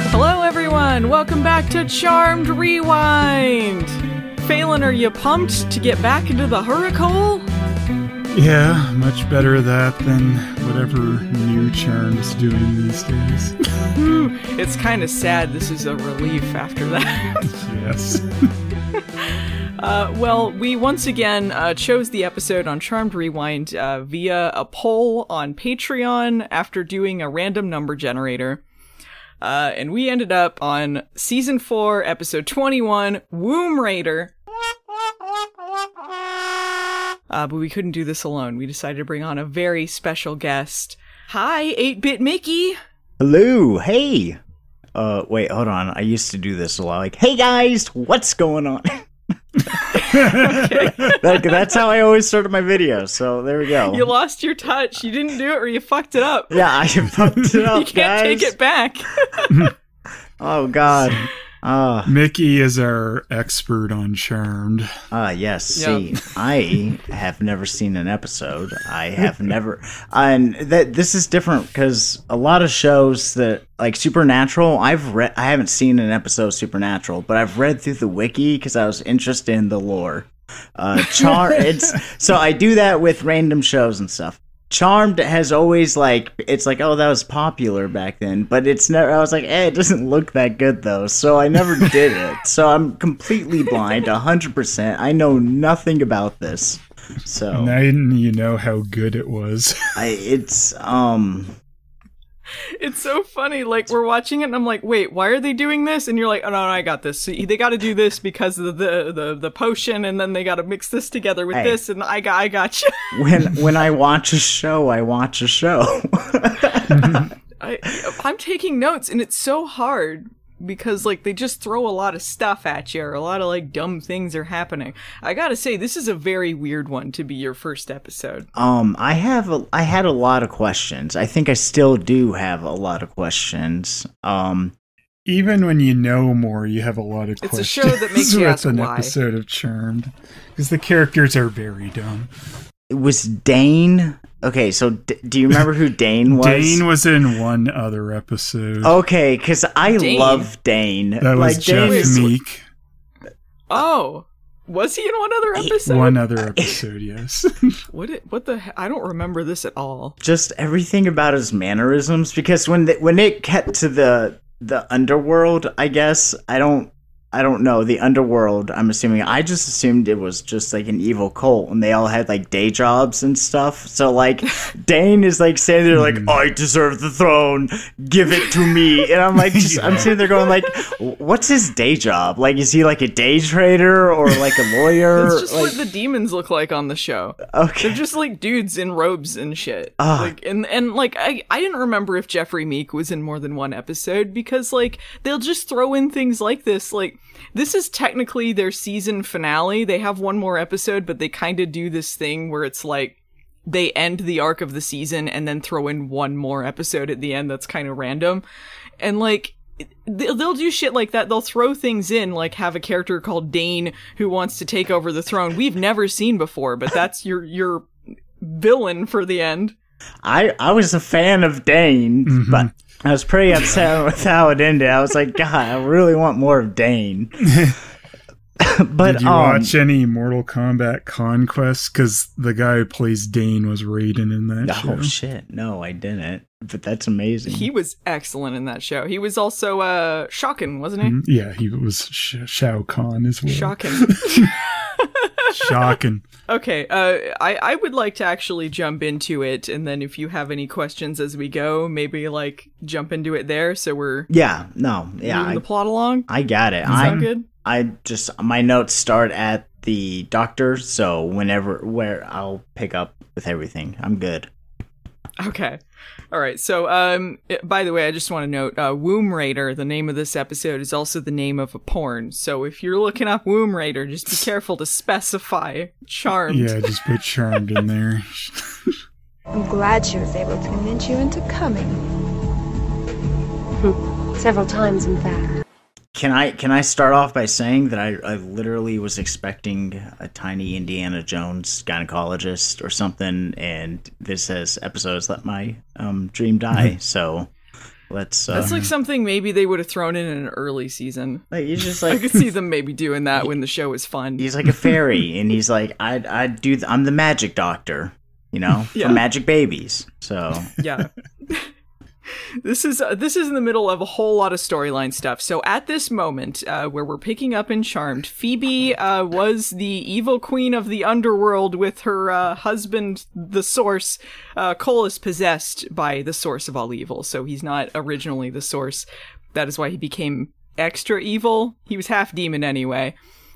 Hello everyone, welcome back to Charmed Rewind! Phelan, are you pumped to get back into the hurricane? Yeah, much better that than whatever new Charm's doing these days. It's kind of sad this is a relief after that. Yes. Well, we once again chose the episode on Charmed Rewind via a poll on Patreon after doing a random number generator. And we ended up on Season 4, Episode 21, Womb Raider. But we couldn't do this alone. We decided to bring on a very special guest. Hi, 8-Bit Mickey! Hello, hey! Wait, hold on. I used to do this a lot. Like, hey guys, what's going on? Okay. That's how I always started my videos, so there we go. You lost your touch. You didn't do it or you fucked it up. Yeah, I fucked it up, You can't take it back. Oh, God. Mickey is our expert on Charmed. Yes. Yep. See, I have never seen an episode. I have never... And this is different because a lot of shows that, like Supernatural, I haven't seen an episode of Supernatural, but I've read through the wiki because I was interested in the lore. So I do that with random shows and stuff. Charmed has always it's like, oh, that was popular back then, but it's never, I was like, it doesn't look that good though, so I never did it. So I'm completely blind, 100%. I know nothing about this. So Now you know how good it was. It's so funny. Like, we're watching it and I'm like, wait, why are they doing this? And you're like, oh, no, I got this. So they got to do this because of the potion, and then they got to mix this together with this, and I got you. when I watch a show, I watch a show. I'm taking notes, and it's so hard because, like, they just throw a lot of stuff at you, or a lot of, like, dumb things are happening. I gotta say, this is a very weird one to be your first episode. I had a lot of questions. I think I still do have a lot of questions. Even when you know more, you have a lot of questions. It's a show that makes you ask an why. episode of Charmed. Because the characters are very dumb. It was Dane. Okay, so do you remember who Dane was? Dane was in one other episode. Okay, because I Dane? love Dane. That was Jeff Meek. Oh, was he in one other episode? One other episode, yes. What the I don't remember this at all. Just everything about his mannerisms, because when it got to the underworld, I guess, I don't know, the underworld, I'm assuming, I just assumed it was just like an evil cult and they all had like day jobs and stuff. So like Dane is like saying there like, I deserve the throne, give it to me. And I'm like, I'm sitting there going like, what's his day job? Like, is he like a day trader or like a lawyer? That's just like, what the demons look like on the show. Okay. They're just like dudes in robes and shit. Like, and like, I didn't remember if Jeffrey Meek was in more than one episode because like, they'll just throw in things like this. Like, this is technically their season finale. They have one more episode, but they kind of do this thing where it's like they end the arc of the season and then throw in one more episode at the end that's kind of random. And like, they'll do shit like that. They'll throw things in, like have a character called Dane who wants to take over the throne we've never seen before, but that's your villain for the end. I was a fan of Dane, but I was pretty upset with how it ended. I was like, God, I really want more of Dane. But did you watch any Mortal Kombat Conquest? Because the guy who plays Dane was Raiden in that show. Oh shit, no, I didn't. But that's amazing. He was excellent in that show. He was also Shocking, wasn't he? Yeah, he was Shao Kahn as well. Shocking. Shocking. Okay, I would like to actually jump into it, and then if you have any questions as we go, maybe like jump into it there. So we're moving the plot along. I got it. Sound good? My notes start at the doctor, so where I'll pick up with everything. I'm good. Okay. All right. So, by the way, I just want to note, Womb Raider, the name of this episode, is also the name of a porn. So if you're looking up Womb Raider, just be careful to specify Charmed. Yeah, just put Charmed in there. I'm glad she was able to convince you into coming. Several times, in fact. Can I start off by saying that I literally was expecting a tiny Indiana Jones gynecologist or something, and this says episodes let my dream die. So Let's. That's like something maybe they would have thrown in an early season. Like he's just I like could see them maybe doing that when the show was fun. he's like a fairy, and he's like I'm the magic doctor, for magic babies. So Yeah. This is in the middle of a whole lot of storyline stuff. So at this moment, where we're picking up in Charmed, Phoebe was the evil queen of the underworld with her husband, the Source. Cole is possessed by the source of all evil, so he's not originally the source. That is why he became extra evil. He was half demon anyway.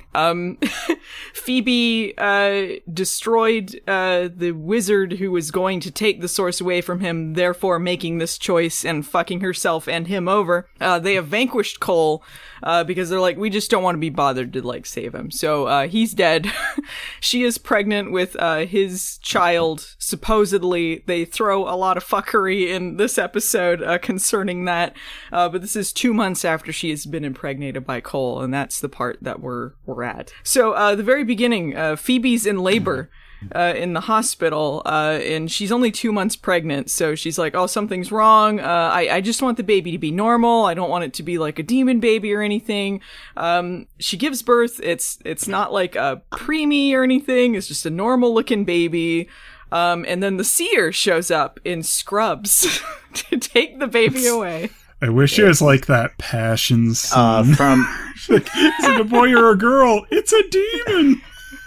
Phoebe destroyed the wizard who was going to take the source away from him, therefore making this choice and fucking herself and him over. They have vanquished Cole because they're like, we just don't want to be bothered to like save him. So he's dead. She is pregnant with his child. Supposedly, they throw a lot of fuckery in this episode concerning that. But this is 2 months after she has been impregnated by Cole, and that's the part that we're at. So the very beginning, Phoebe's in labor in the hospital, and she's only 2 months pregnant, so she's like, oh, something's wrong. I just want the baby to be normal. I don't want it to be like a demon baby or anything. She gives birth. It's not like a preemie or anything. It's just a normal looking baby. And then the seer shows up in scrubs to take the baby away. I wish it was like that Passion scene. From Like, is it a boy or a girl? It's a demon.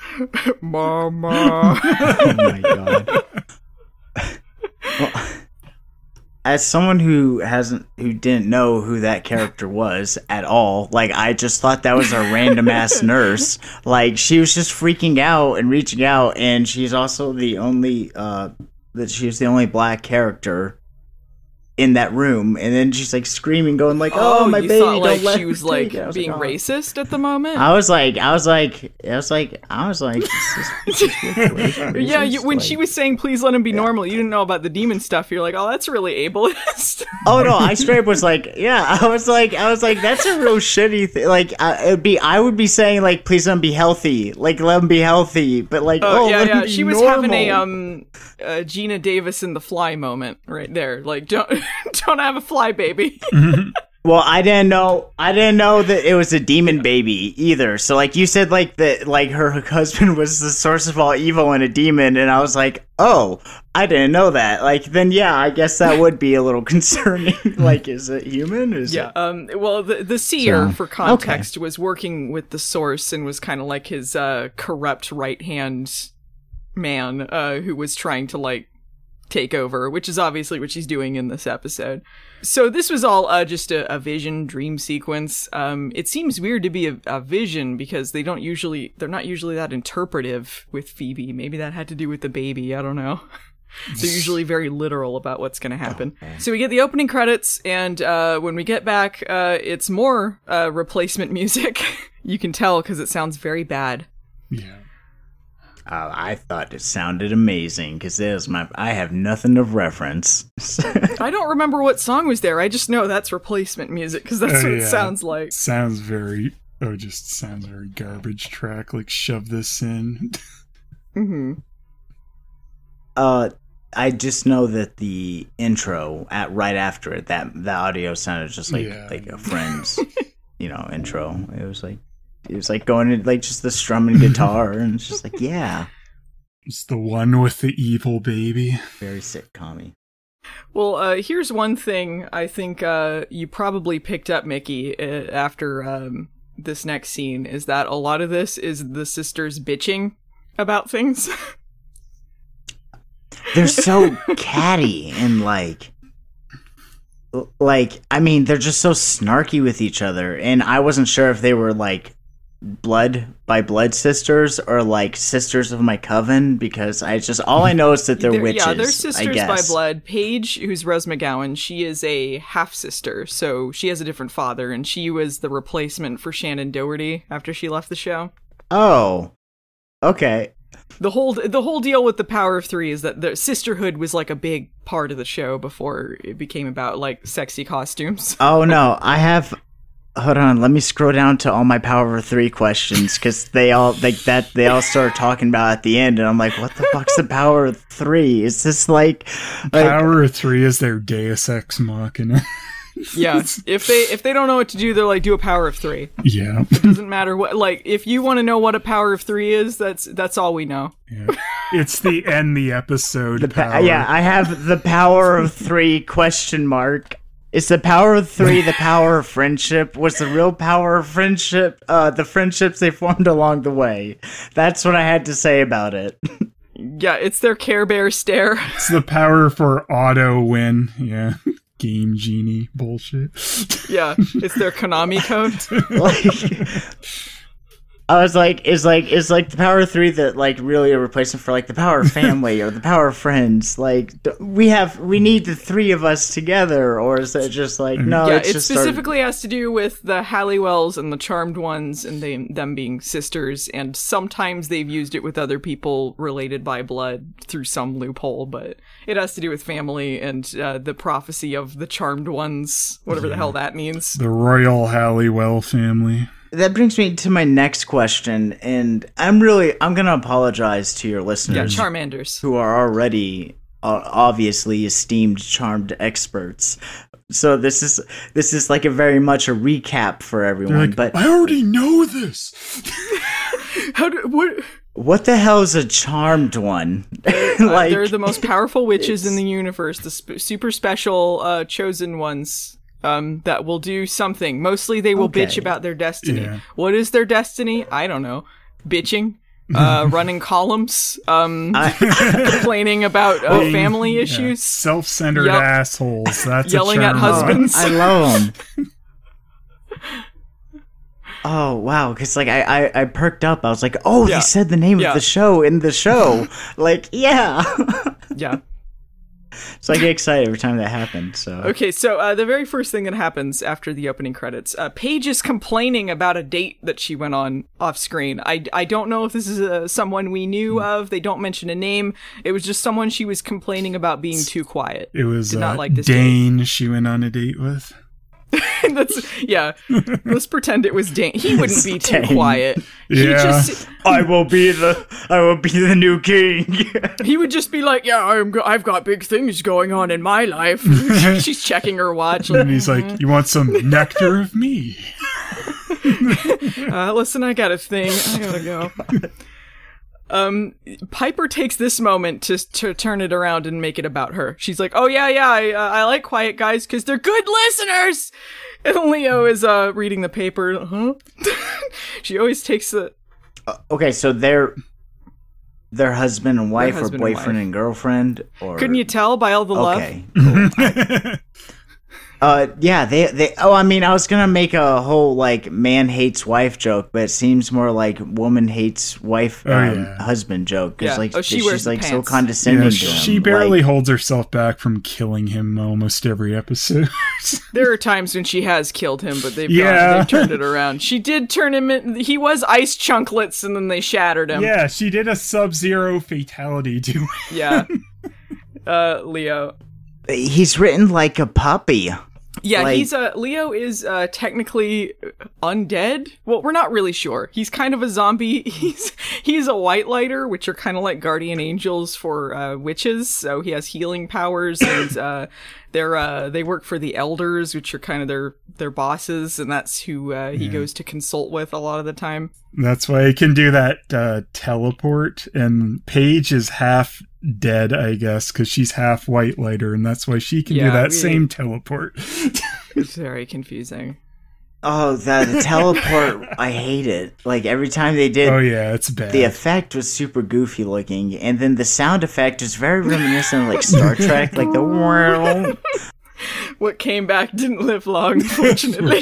Mama. oh my god. Well, as someone who didn't know who that character was at all, like I just thought that was a random ass nurse. Like she was just freaking out and reaching out, and she's also the only she's the only black character in that room, and then she's like screaming, going like, "Oh, my you baby!" Thought, like, don't let she was her like take it. being racist at the moment. I was like, this is Yeah, when she was saying, "Please let him be normal," you didn't know about the demon stuff. You're like, "Oh, that's really ableist." Oh no, I straight up was like, yeah, I was like, that's a real shitty thing. Like, I would be saying like, please let him be healthy, like let him be healthy, but like, let him be she was normal. having a Gina Davis in The Fly moment right there. Like, don't have a fly baby. Well, I didn't know that it was a demon baby either. So like you said, like that, like her husband was the source of all evil and a demon, and I was like, oh, I didn't know that. Like then, yeah, I guess that would be a little concerning. Like, is it human? Well, the seer, for context, was working with the source and was kind of like his corrupt right hand man who was trying to like take over, which is obviously what she's doing in this episode. So this was all just a vision dream sequence. It seems weird to be a vision because they're not usually that interpretive with Phoebe. Maybe that had to do with the baby. I don't know. They're usually very literal about what's going to happen. So we get the opening credits, and when we get back, it's more replacement music. You can tell because it sounds very bad. Yeah. I thought it sounded amazing because I have nothing of reference. I don't remember what song was there. I just know that's replacement music because that's what it sounds like. Sounds very garbage track. Like shove this in. Mm-hmm. I just know that the intro right after it, that the audio sounded just like a Friends, intro. It was like going to like just the strumming guitar, and it's just like, yeah. It's the one with the evil baby. Very sitcom-y. Well, here's one thing I think you probably picked up, Mickey, after this next scene, is that a lot of this is the sisters bitching about things. They're so catty and like I mean, they're just so snarky with each other, and I wasn't sure if they were like blood sisters or like sisters of my coven, because all I know is that they're witches. Yeah, they're sisters by blood. Paige, who's Rose McGowan, she is a half sister, so she has a different father, and she was the replacement for Shannon Doherty after she left the show. Oh, okay. The whole deal with the Power of Three is that the sisterhood was like a big part of the show before it became about like sexy costumes. Oh no, hold on, let me scroll down to all my Power of Three questions, because they all start talking about at the end, and I'm like, what the fuck's the Power of Three? Is this like Power of Three is their Deus Ex Machina? Yeah, if they don't know what to do, they're like, do a power of 3. Yeah. It doesn't matter what. Like, if you want to know what a power of 3 is, that's all we know. Yeah. It's the end the episode power. Yeah, I have the power of 3 question mark. Is the power of 3 the power of friendship? Was the real power of friendship the friendships they formed along the way? That's what I had to say about it. Yeah, it's their Care Bear stare. It's the power for auto win. Yeah. Game Genie bullshit. Yeah, it's their Konami code. I was like, is the power of 3 that like really a replacement for like the power of family or the power of friends? Like we need the 3 of us together, or is it just like no? Yeah, it's it just specifically has to do with the Halliwells and the Charmed Ones, and them being sisters. And sometimes they've used it with other people related by blood through some loophole, but it has to do with family and the prophecy of the Charmed Ones, whatever the hell that means. The Royal Halliwell family. That brings me to my next question, and I'm gonna apologize to your listeners, Charmanders, who are already obviously esteemed Charmed experts. So this is like a very much a recap for everyone. Like, but I already know this. What the hell is a Charmed one? Like they're the most powerful witches in the universe, the super special chosen ones. That will do something. Mostly they will bitch about their destiny. Yeah. What is their destiny? I don't know. Bitching, running columns, complaining about family issues. Self-centered assholes. That's yelling at husbands. I love them. Oh, wow. Because, like, I perked up. I was like, oh, they said the name of the show in the show. Like, yeah. Yeah. So I get excited every time that happens. So okay, so the very first thing that happens after the opening credits, Paige is complaining about a date that she went on off screen. I don't know if this is someone we knew of. They don't mention a name. It was just someone she was complaining about being too quiet. It was not like this Dane she went on a date with. Let's pretend it was Dane. He wouldn't be too quiet. Yeah. I will be the new king. He would just be like, yeah, I've got big things going on in my life. She's checking her watch. And he's like, you want some nectar of me? Listen, I got a thing. I gotta go. Piper takes this moment to turn it around and make it about her. She's like, oh yeah, I like quiet guys because they're good listeners. And Leo is reading the paper. Huh? She always takes the... Okay, so they're husband and wife, or boyfriend and girlfriend, or... Couldn't you tell by all the love? Okay, cool. Yeah, they I mean, I was gonna make a whole, like, man hates wife joke, but it seems more like woman hates wife, husband joke. Cause, like, she's like so condescending to him. She barely holds herself back from killing him almost every episode. There are times when she has killed him, but they've turned it around. She did turn him in, he was ice chunklets and then they shattered him. Yeah, she did a Sub-Zero fatality to him. Yeah. Leo. He's written like a puppy. Yeah, Leo is technically undead. Well, we're not really sure. He's kind of a zombie. He's a white lighter, which are kind of like guardian angels for witches. So he has healing powers, and they work for the elders, which are kind of their bosses, and that's who he goes to consult with a lot of the time. That's why he can do that teleport, and Paige is half dead, I guess, because she's half white lighter, and that's why she can do that same teleport. It's very confusing. Oh, the teleport, I hate it. Like, every time they did... Oh, yeah, it's bad. The effect was super goofy looking, and then the sound effect was very reminiscent of, like, Star Trek, like the world. What came back didn't live long, fortunately.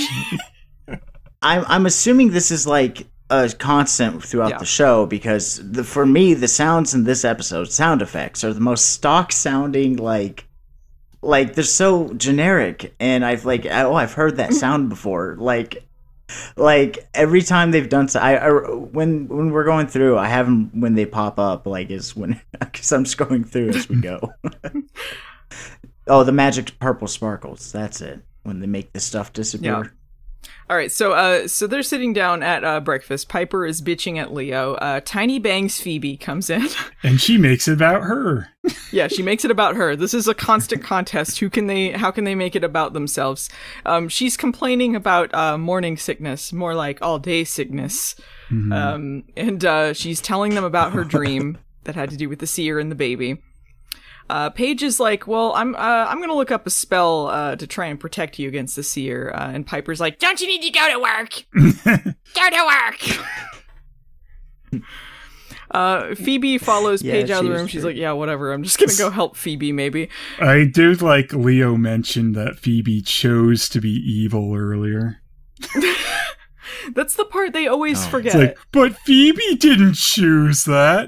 I'm assuming this is, like, a constant throughout the show, because for me, the sounds in this episode, sound effects, are the most stock-sounding, like they're so generic, and I've heard that sound before. Like every time they've done so, when we're going through, I have them when they pop up, like is when, because I'm just going through as we go. Oh, the magic purple sparkles. That's it. When they make the stuff disappear. All right, so they're sitting down at breakfast. Piper is bitching at Leo. Tiny Bangs Phoebe comes in. And she makes it about her. Yeah, she makes it about her. This is a constant contest. How can they make it about themselves? She's complaining about morning sickness, more like all day sickness. Mm-hmm. And she's telling them about her dream that had to do with the seer and the baby. Paige is like, well, I'm gonna look up a spell to try and protect you against the seer. And Piper's like, don't you need to go to work? Go to work. Phoebe follows Paige out of the room. She's like, yeah, whatever. I'm just gonna go help Phoebe, maybe. I do like Leo mentioned that Phoebe chose to be evil earlier. That's the part they always forget. It's like, but Phoebe didn't choose that.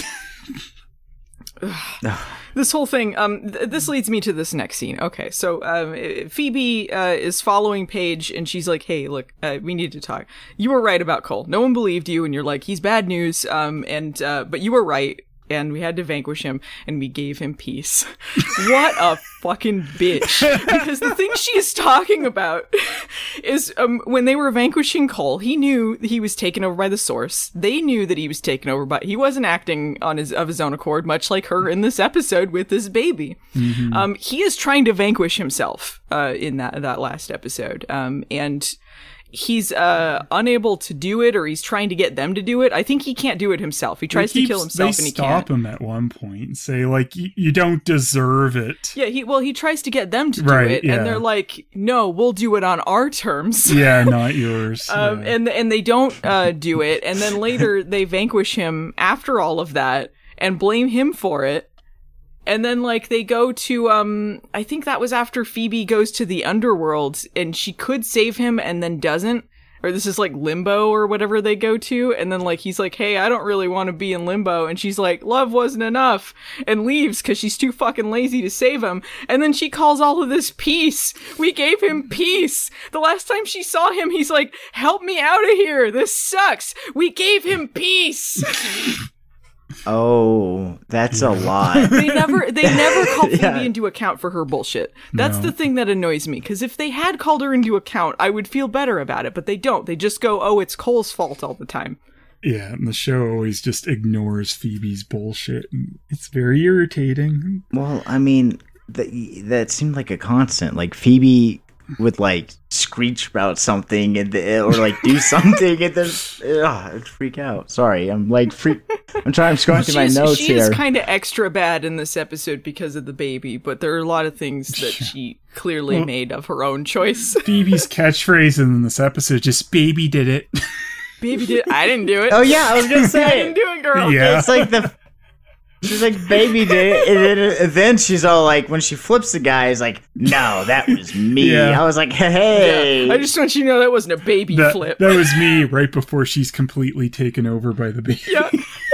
This whole thing, this leads me to this next scene. Okay, so Phoebe is following Paige, and she's like, hey, look, we need to talk. You were right about Cole. No one believed you, and you're like, he's bad news, but you were right, and we had to vanquish him, and we gave him peace. What a fucking bitch. Because the thing she is talking about is when they were vanquishing Cole, he knew he was taken over by the Source. They knew that he was taken over, but he wasn't acting of his own accord, much like her in this episode with this baby. Mm-hmm. He is trying to vanquish himself in that last episode. And he's unable to do it, or he's trying to get them to do it. I think he can't do it himself. He tries to kill himself, and he can't. They stop him at one point and say, like, you don't deserve it. Yeah, he tries to get them to do it, and they're like, no, we'll do it on our terms. Yeah, not yours. And they don't do it, and then later they vanquish him after all of that and blame him for it. And then, like, they go to, I think that was after Phoebe goes to the underworld, and she could save him and then doesn't. Or this is, like, limbo or whatever they go to. And then, like, he's like, hey, I don't really want to be in limbo. And she's like, love wasn't enough. And leaves because she's too fucking lazy to save him. And then she calls all of this peace. We gave him peace. The last time she saw him, he's like, help me out of here. This sucks. We gave him peace. Oh, that's a lot. They never call Phoebe into account for her bullshit. That's the thing that annoys me, because if they had called her into account, I would feel better about it, but they don't. They just go, oh, it's Cole's fault all the time. Yeah, and the show always just ignores Phoebe's bullshit. And it's very irritating. Well, I mean, that seemed like a constant. Like, Phoebe would, like, screech about something or, like, do something, and then I'd freak out. Sorry, I'm, like, I'm scrolling through my notes here. She is kind of extra bad in this episode because of the baby, but there are a lot of things that she clearly made of her own choice. Phoebe's catchfriend in this episode just, baby did it. Baby did it. I didn't do it. Oh, yeah, I was gonna say. I didn't do it, girl. Yeah. It's like she's like, baby did it. And then she's all like, when she flips the guy, is like, no, that was me. Yeah. I was like, hey. Yeah. I just want you to know that wasn't a baby flip. That was me right before she's completely taken over by the baby. Yeah.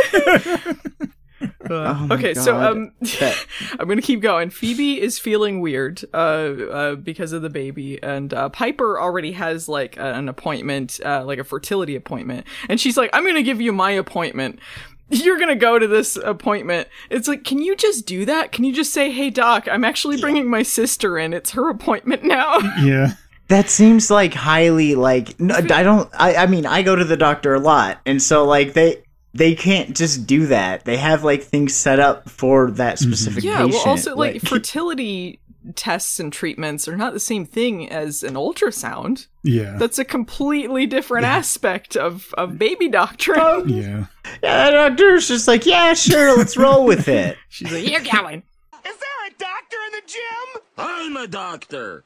Okay, God. So I'm gonna keep going. Phoebe is feeling weird because of the baby, and Piper already has like an appointment, like a fertility appointment, and she's like, I'm gonna give you my appointment. You're gonna go to this appointment. It's like, can you just do that? Can you just say, hey doc, I'm actually bringing my sister in, it's her appointment now? Yeah. That seems like highly like, no, I mean, I go to the doctor a lot, and so like they can't just do that. They have like things set up for that specific patient. Well, also like fertility tests and treatments are not the same thing as an ultrasound. Yeah. That's a completely different aspect of baby doctrine. Yeah. Yeah, the doctor's just like, yeah, sure, let's roll with it. She's like, you're going. Is there a doctor in the gym? I'm a doctor.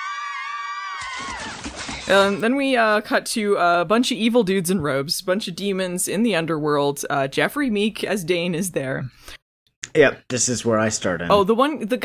Then we cut to a bunch of evil dudes in robes, bunch of demons in the underworld. Jeffrey Meek as Dane is there. Yep, this is where I started. Oh, the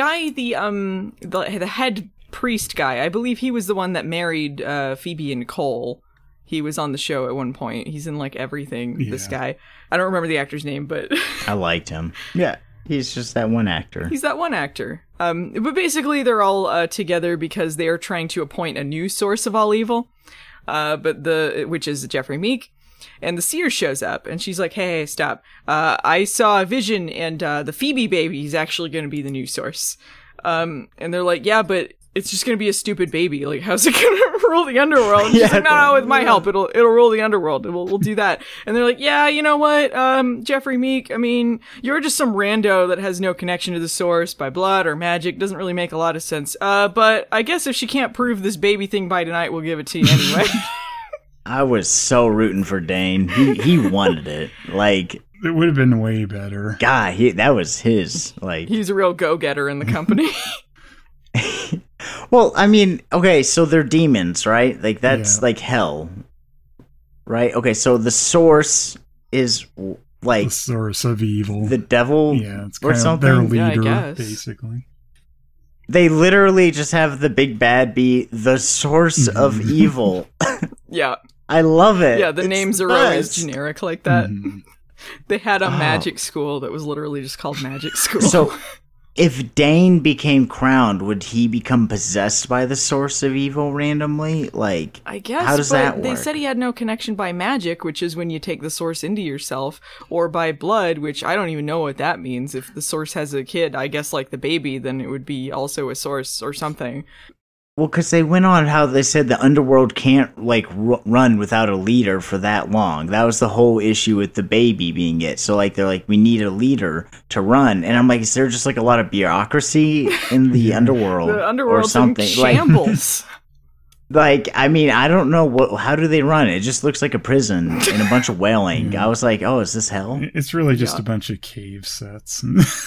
head priest guy. I believe he was the one that married Phoebe and Cole. He was on the show at one point. He's in like everything. Yeah. This guy. I don't remember the actor's name, but I liked him. Yeah. He's just that one actor. He's that one actor. But basically they're all together because they are trying to appoint a new source of all evil. Which is Jeffrey Meek. And the seer shows up and she's like, hey, stop. I saw a vision and the Phoebe baby is actually going to be the new source. And they're like, yeah, but it's just gonna be a stupid baby. Like, how's it gonna rule the underworld? And she's like, no, with my help, it'll rule the underworld. We'll do that. And they're like, yeah, you know what, Jeffrey Meek, I mean, you're just some rando that has no connection to the source by blood or magic. Doesn't really make a lot of sense. But I guess if she can't prove this baby thing by tonight, we'll give it to you anyway. I was so rooting for Dane. He wanted it. Like, it would have been way better. God, that was his. Like, he's a real go-getter in the company. Well, I mean, okay, so they're demons, right? Like, that's like hell, right? Okay, so the source is like the source of evil, the devil, it's or something. Their leader, I guess. basically. They literally just have the big bad be the source of evil. Yeah, I love it. Yeah, the names are always generic like that. They had a magic school that was literally just called Magic School. So, if Dane became crowned, would he become possessed by the source of evil randomly? Like, I guess, how does that work? They said he had no connection by magic, which is when you take the source into yourself, or by blood, which I don't even know what that means. If the source has a kid, I guess like the baby, then it would be also a source or something. Well, because they went on how they said the underworld can't, like, run without a leader for that long. That was the whole issue with the baby being it. So, like, they're like, we need a leader to run. And I'm like, is there just, like, a lot of bureaucracy in the underworld? The underworld's or something? in shambles. Like, I mean, I don't know. How do they run? It just looks like a prison and a bunch of wailing. I was like, oh, is this hell? It's really just a bunch of cave sets.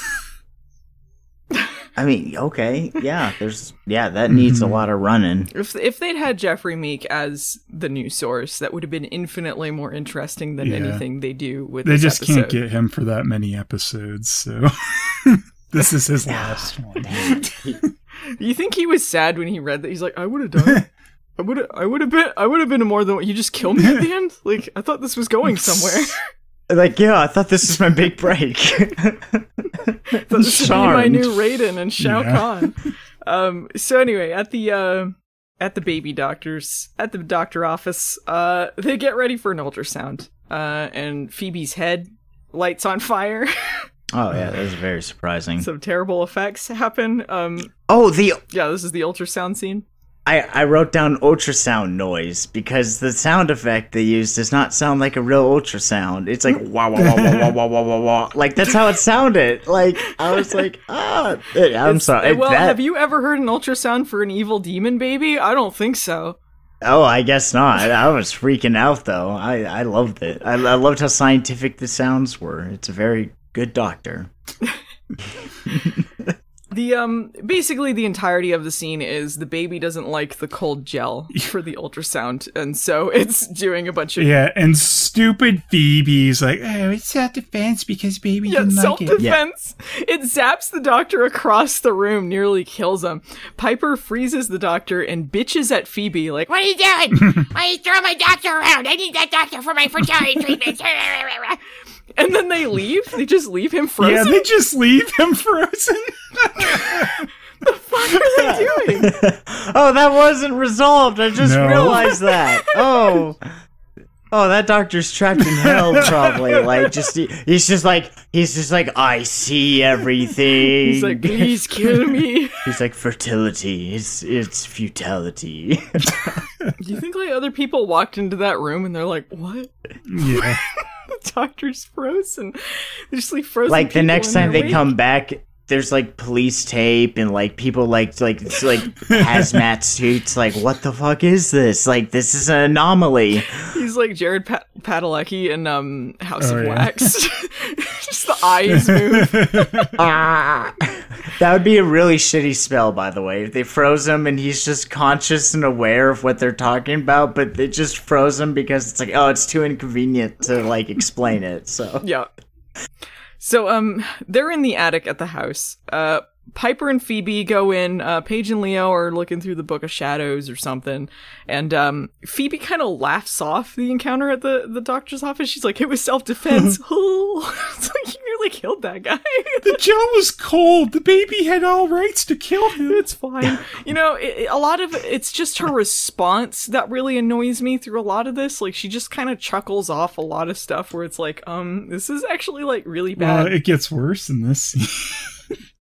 I mean, okay, that needs a lot of running. If they'd had Jeffrey Meek as the new source, that would have been infinitely more interesting than anything they do with this episode. They just can't get him for that many episodes, so this is his last one. You think he was sad when he read that? He's like, I would have done it. I would have been more than what you just killed me at the end. Like, I thought this was going somewhere. Like, yeah, I thought this was my big break. Thought this would be my new Raiden and Shao Kahn. So anyway, at the baby doctor's, at the doctor office, they get ready for an ultrasound. And Phoebe's head lights on fire. Oh yeah, that was very surprising. Some terrible effects happen. This is the ultrasound scene. I wrote down ultrasound noise because the sound effect they used does not sound like a real ultrasound. It's like wah wah wah wah wah wah wah wah wah. Like, that's how it sounded. Like, I was like, I'm sorry. Well, have you ever heard an ultrasound for an evil demon baby? I don't think so. Oh, I guess not. I was freaking out though. I loved it. I loved how scientific the sounds were. It's a very good doctor. Basically the entirety of the scene is the baby doesn't like the cold gel for the ultrasound, and so it's doing a bunch of and stupid Phoebe's like, oh, it's self-defense because baby didn't like it. Self-defense. It zaps the doctor across the room, nearly kills him. Piper freezes the doctor and bitches at Phoebe like, what are you doing? Why are you throwing my doctor around? I need that doctor for my fertility treatment. And then they leave? They just leave him frozen? Yeah, they just leave him frozen. The fuck are they doing? Oh, that wasn't resolved. I just realized that. Oh, that doctor's trapped in hell, probably. Like, he's just like, I see everything. He's like, please kill me. He's like, fertility, it's futility. Do you think like other people walked into that room and they're like, what? Yeah. The doctor's frozen. They just leave frozen. Like, the next time they come back, there's like police tape and like people like hazmat suits. Like, what the fuck is this? Like, this is an anomaly. He's like Jared Padalecki in House of Wax. Just the eyes move. That would be a really shitty spell, by the way. If they froze him and he's just conscious and aware of what they're talking about, but they just froze him because it's like, oh, it's too inconvenient to like explain it. So yeah. So they're in the attic at the house. Piper and Phoebe go in. Paige and Leo are looking through the Book of Shadows or something, and Phoebe kind of laughs off the encounter at the doctor's office. She's like, "It was self-defense." It's like, you nearly killed that guy. The gel was cold. The baby had all rights to kill him. It's fine. You know, a lot of it's just her response that really annoys me through a lot of this. Like, she just kind of chuckles off a lot of stuff where it's like, this is actually like really bad. Well, it gets worse in this scene.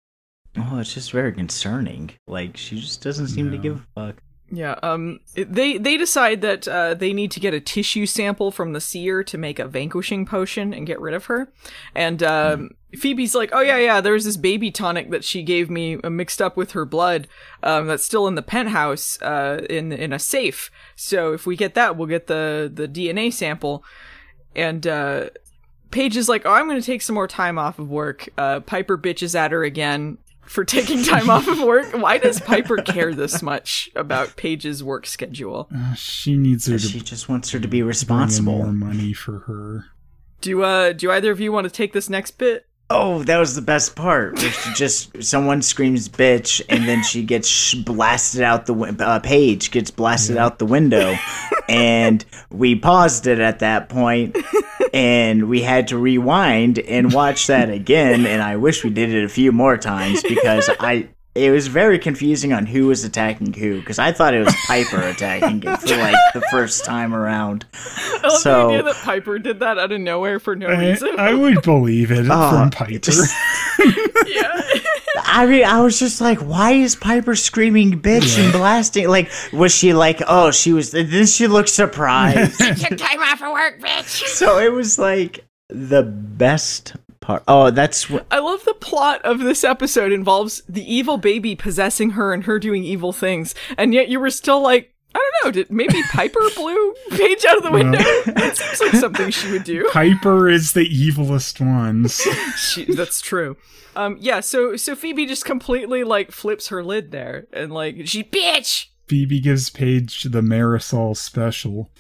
Oh, it's just very concerning. Like, she just doesn't seem to give a fuck. Yeah, they decide that they need to get a tissue sample from the seer to make a vanquishing potion and get rid of her. And Phoebe's like, oh yeah, there's this baby tonic that she gave me mixed up with her blood that's still in the penthouse in a safe. So if we get that, we'll get the DNA sample. And Paige is like, oh, I'm going to take some more time off of work. Piper bitches at her again for taking time off of work. Why does Piper care this much about Paige's work schedule? She needs her. She just wants her to be responsible. More money for her. Do either of you want to take this next bit? Oh, that was the best part. Where she just someone screams "bitch" and then she gets blasted out the Paige gets blasted out the window, and we paused it at that point, and we had to rewind and watch that again. And I wish we did it a few more times because it was very confusing on who was attacking who, because I thought it was Piper attacking it for like the first time around. I love the idea that Piper did that out of nowhere for no reason. I would believe it from Piper. Yeah. I mean, I was just like, why is Piper screaming bitch and blasting? Like, was she like, oh, she was, then she looked surprised. She took time off of work, bitch. So it was like the best part. Oh, that's I love the plot of this episode involves the evil baby possessing her and her doing evil things, and yet you were still like, I don't know, did maybe Piper blew Paige out of the window? That seems like something she would do. Piper is the evilest ones. That's true. So Phoebe just completely like flips her lid there and like she bitch. Phoebe gives Paige the Marisol special.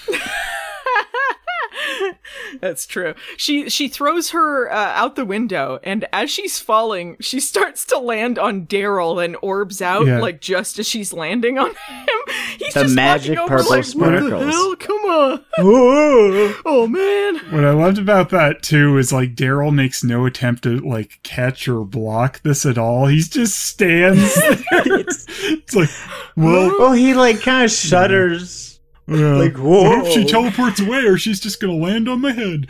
That's true. She throws her out the window, and as she's falling, she starts to land on Daryl and orbs out like just as she's landing on him. He's the just magic over, purple like, sparkles. What the hell? Come on! Oh man! What I loved about that too is like Daryl makes no attempt to like catch or block this at all. He's just stands there. It's like, well, he like kind of shudders. Like, whoa. What if she teleports away or she's just gonna land on my head?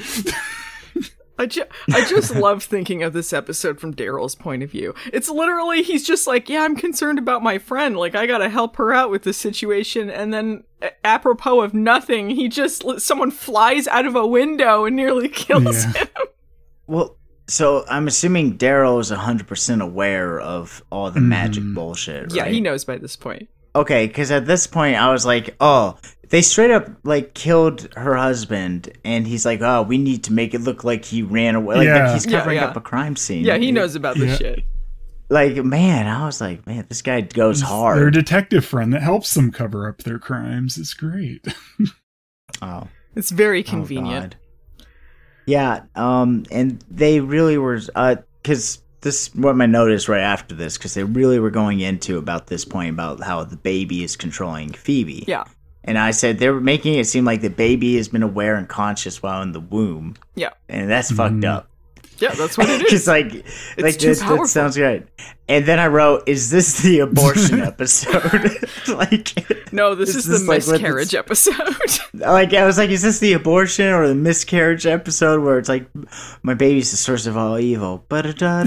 I just love thinking of this episode from Daryl's point of view. It's literally, he's just like, yeah, I'm concerned about my friend. Like, I gotta help her out with this situation. And then, apropos of nothing, someone flies out of a window and nearly kills him. Well, so I'm assuming Daryl is 100% aware of all the magic bullshit, right? Yeah, he knows by this point. Okay, because at this point I was like, oh, they straight up like killed her husband, and he's like, oh, we need to make it look like he ran away. Like he's covering up a crime scene. Yeah, he knows about this shit. Like, man, I was like, man, this guy goes hard. Their detective friend that helps them cover up their crimes. It's great. Oh. It's very convenient. Yeah, and they really were, because this what my note is right after this, because they really were going into about this point about how the baby is controlling Phoebe. Yeah. And I said they were making it seem like the baby has been aware and conscious while in the womb. Yeah. And that's fucked up. Yeah, that's what it is. Because that sounds good. And then I wrote, "Is this the abortion episode?" No, this is the miscarriage episode. Like, I was like, "Is this the abortion or the miscarriage episode where it's like, my baby's the source of all evil?" Oh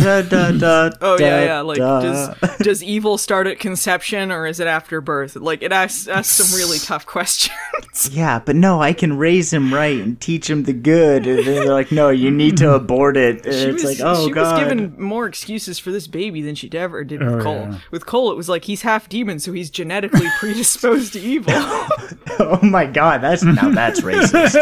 yeah. Like, does evil start at conception or is it after birth? Like, it asks some really tough questions. Yeah, but no, I can raise him right and teach him the good. And then they're like, "No, you need to abort it." And it's like, oh god. She was given more excuses for this baby than she ever did with Cole. Yeah. With Cole, it was like he's half demon, so he's genetically predisposed to evil. Oh my god, that's racist.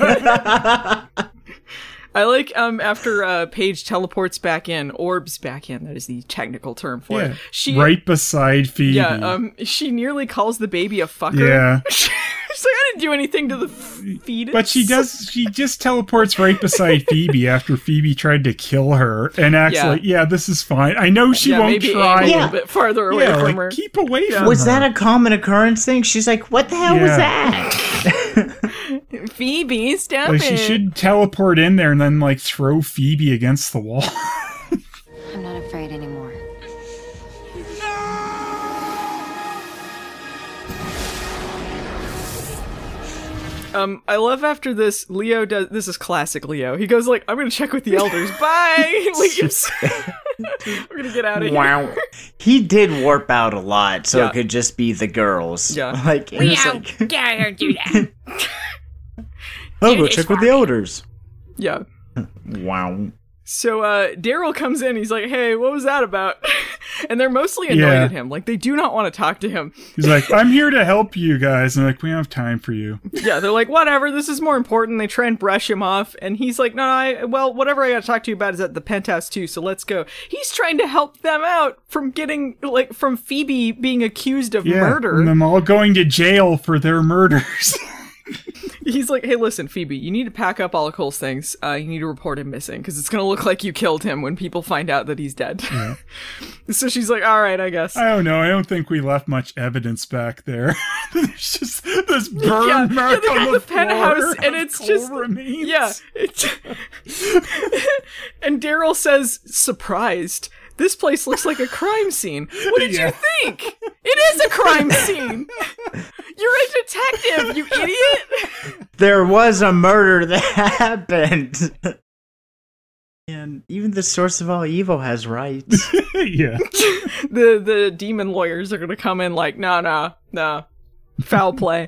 I like after Paige teleports back in, orbs back in. That is the technical term for it. She right beside Phoebe. Yeah, she nearly calls the baby a fucker. Yeah. She's like, I didn't do anything to the fetus. But she does. She just teleports right beside Phoebe after Phoebe tried to kill her, and acts like, "Yeah, this is fine. I know she won't try." A little bit farther away from her. Keep away from her. Was that a common occurrence thing? She's like, "What the hell was that?" Phoebe, stop it. She should teleport in there and then like throw Phoebe against the wall. I'm not afraid anymore. I love after this, Leo does, this is classic Leo. He goes like, I'm gonna check with the elders. Bye! Leaves. We're gonna get out of here. Wow. He did warp out a lot, so it could just be the girls. Yeah. Like, it was like, Don't do that. I'll go check with the elders. Yeah. Wow. So Daryl comes in, he's like, hey, what was that about? And they're mostly annoyed at him. Like, they do not want to talk to him. He's like, I'm here to help you guys. And they're like, we don't have time for you. Yeah, they're like, whatever, this is more important. They try and brush him off. And he's like, no, whatever I gotta talk to you about is at the penthouse too, so let's go. He's trying to help them out from getting, like, from Phoebe being accused of murder. And them all going to jail for their murders. He's like, hey, listen, Phoebe, you need to pack up all of Cole's things. You need to report him missing, because it's going to look like you killed him when people find out that he's dead. Yeah. So she's like, all right, I guess. I don't know. I don't think we left much evidence back there. There's just this burn mark on the penthouse, and it's Cole just remains. Yeah. And Daryl says, surprised, this place looks like a crime scene. What did you think? It is a crime scene. You're a detective, you idiot. There was a murder that happened. And even the source of all evil has rights. Yeah. The demon lawyers are gonna come in like, no. Foul play.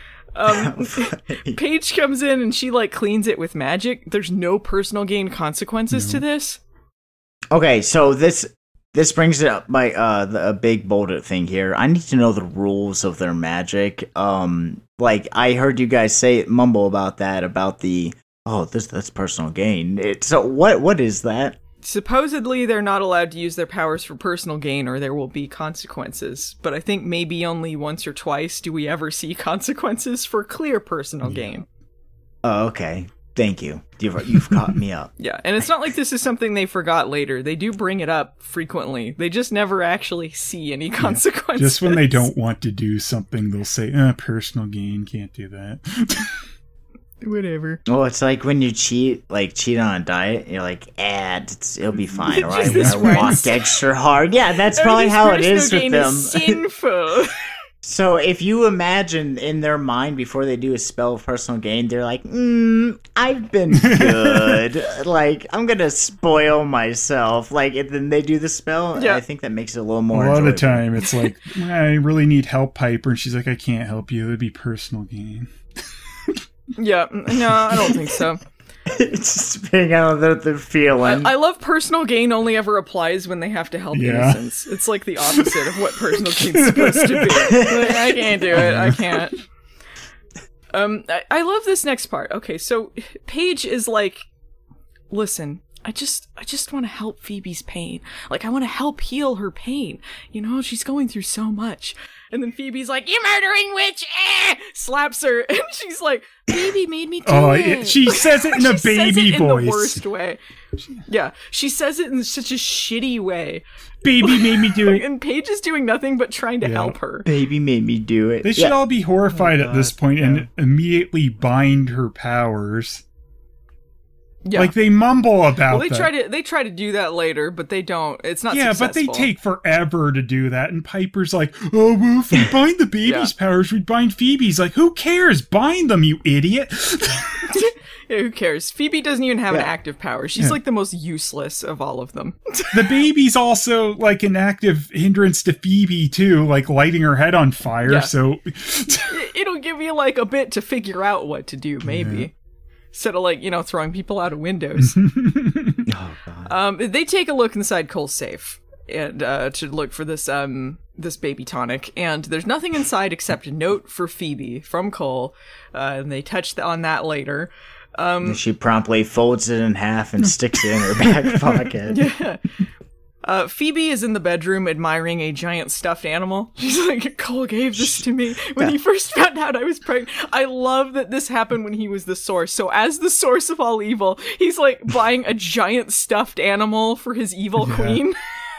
Paige comes in and she like cleans it with magic. There's no personal gain consequences to this. Okay, so this brings it up by a big boulder thing here. I need to know the rules of their magic. Like I heard you guys mumble about that, about the that's personal gain. So what is that? Supposedly they're not allowed to use their powers for personal gain or there will be consequences. But I think maybe only once or twice do we ever see consequences for clear personal gain. Oh, okay. Thank you. You've caught me up. Yeah, and it's not like this is something they forgot later. They do bring it up frequently. They just never actually see any consequences. Just when they don't want to do something, they'll say, personal gain, can't do that. Whatever. Well, it's like when you cheat on a diet, you're like, it'll be fine, all right? Just I walk extra hard. Yeah, that's probably how it is with them. Is sinful. So if you imagine in their mind before they do a spell of personal gain, they're like, I've been good. Like, I'm going to spoil myself. Like, and then they do the spell. Yeah. I think that makes it a little more A lot enjoyable. of the time, it's like, I really need help, Piper. And she's like, I can't help you. It would be personal gain. Yeah, no, I don't think so. It's just spitting out the feeling. I love personal gain only ever applies when they have to help innocents. It's like the opposite of what personal gain's supposed to be. Like, I can't do it. I can't. I love this next part. Okay, so Paige is like, listen, I just want to help Phoebe's pain. Like, I want to help heal her pain. You know, she's going through so much. And then Phoebe's like, you murdering witch! Slaps her. And she's like, baby made me do it. She says it in a baby voice. In the worst way. Yeah, she says it in such a shitty way. Baby made me do it. And Paige is doing nothing but trying to help her. Baby made me do it. They should all be horrified at this point and immediately bind her powers. Yeah. Like they mumble about that. They try to do that later, but they don't. It's not successful. But they take forever to do that. And Piper's like, well, if we bind the baby's powers, we'd bind Phoebe's. Like, who cares? Bind them, you idiot. Yeah, who cares? Phoebe doesn't even have an active power. She's like the most useless of all of them. The baby's also like an active hindrance to Phoebe too, like lighting her head on fire. Yeah. So it'll give you like a bit to figure out what to do, maybe. Yeah. Instead of like, throwing people out of windows. Oh, God. They take a look inside Cole's safe and to look for this this baby tonic, and there's nothing inside except a note for Phoebe from Cole, and they touch on that later. She promptly folds it in half and sticks it in her back pocket. Yeah. Phoebe is in the bedroom admiring a giant stuffed animal. She's like, Cole gave this to me when he first found out I was pregnant. I love that this happened when he was the source. So as the source of all evil, he's like buying a giant stuffed animal for his evil queen.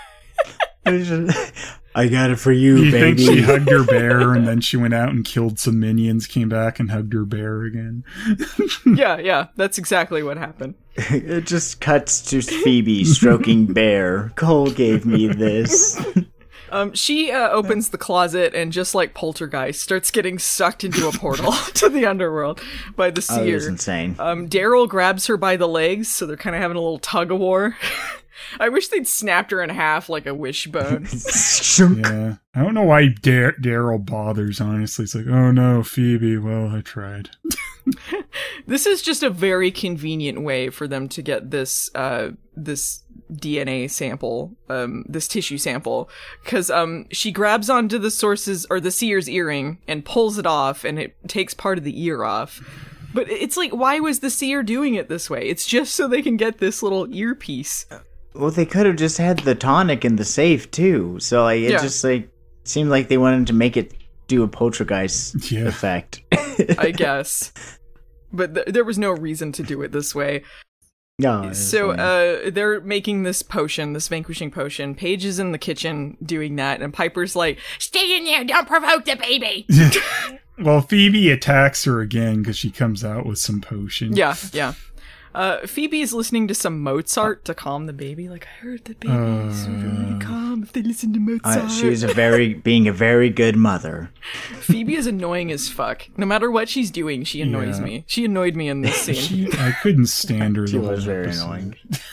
I got it for you, baby. You think she hugged her bear and then she went out and killed some minions, came back and hugged her bear again? Yeah, that's exactly what happened. It just cuts to Phoebe stroking bear. Cole gave me this. She opens the closet and just like Poltergeist starts getting sucked into a portal to the underworld by the seer. Oh, that's insane. Daryl grabs her by the legs, so they're kind of having a little tug of war. I wish they'd snapped her in half like a wishbone. Yeah. I don't know why Daryl bothers, honestly. It's like, oh no, Phoebe, well, I tried. This is just a very convenient way for them to get this this DNA sample, this tissue sample, because she grabs onto the source's or the seer's earring and pulls it off, and it takes part of the ear off. But it's like, why was the seer doing it this way? It's just so they can get this little earpiece. Well, they could have just had the tonic in the safe too. So like, it just like seemed like they wanted to make it do a poltergeist effect. I guess. But there was no reason to do it this way. No. So they're making this potion, this vanquishing potion. Paige is in the kitchen doing that, and Piper's like, "Stay in there, don't provoke the baby." Well, Phoebe attacks her again because she comes out with some potion. Yeah. Phoebe is listening to some Mozart to calm the baby. Like, I heard the baby is really calm if they listen to Mozart. She was being a very good mother. Phoebe is annoying as fuck. No matter what she's doing, she annoys me. She annoyed me in this scene. I couldn't stand her. She was very annoying.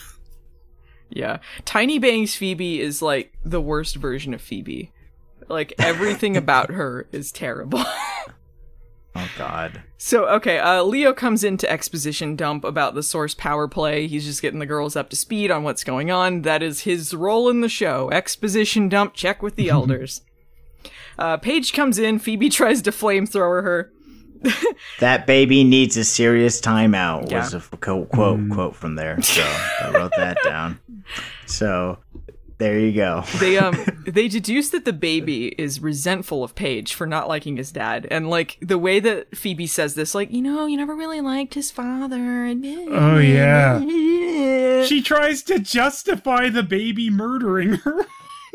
Yeah. Tiny Bangs Phoebe is like the worst version of Phoebe. Like, everything about her is terrible. Oh, God. So, okay, Leo comes into exposition dump about the source power play. He's just getting the girls up to speed on what's going on. That is his role in the show. Exposition dump, check with the elders. Paige comes in. Phoebe tries to flamethrower her. That baby needs a serious timeout was a quote from there. So I wrote that down. So there you go. They deduce that the baby is resentful of Paige for not liking his dad, and like the way that Phoebe says this, like, you know, you never really liked his father. Oh yeah. She tries to justify the baby murdering her.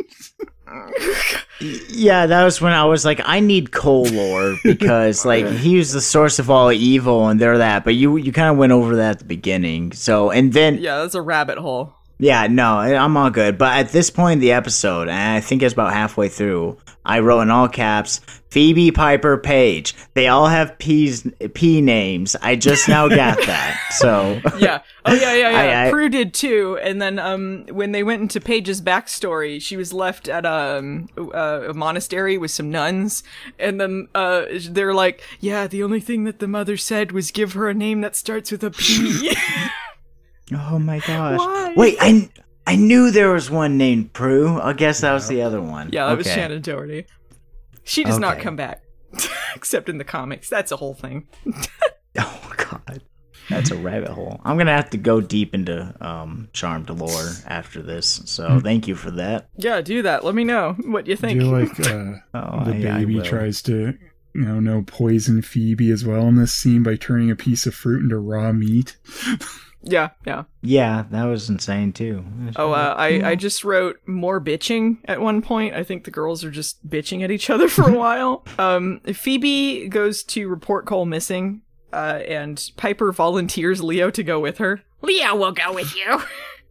Yeah, that was when I was like, I need Cole lore because like he was the source of all evil and they're that, but you kind of went over that at the beginning. So and then that's a rabbit hole. Yeah, no, I'm all good. But at this point in the episode, and I think it's about halfway through, I wrote in all caps, Phoebe, Piper, Paige. They all have P names. I just now got that. So yeah. Oh, yeah. Prue did too. And then when they went into Paige's backstory, she was left at a monastery with some nuns. And then they're like, yeah, the only thing that the mother said was give her a name that starts with a P. Oh my gosh. Why? Wait, I knew there was one named Prue. I guess that was the other one. Yeah, that was Shannon Doherty. She does not come back. Except in the comics. That's a whole thing. Oh god. That's a rabbit hole. I'm gonna have to go deep into Charmed lore after this. So thank you for that. Yeah, do that. Let me know what you think. I feel like the baby tries to poison Phoebe as well in this scene by turning a piece of fruit into raw meat. Yeah. Yeah, that was insane too. I just wrote more bitching at one point. I think the girls are just bitching at each other for a while. Phoebe goes to report Cole missing, and Piper volunteers Leo to go with her. Leo will go with you.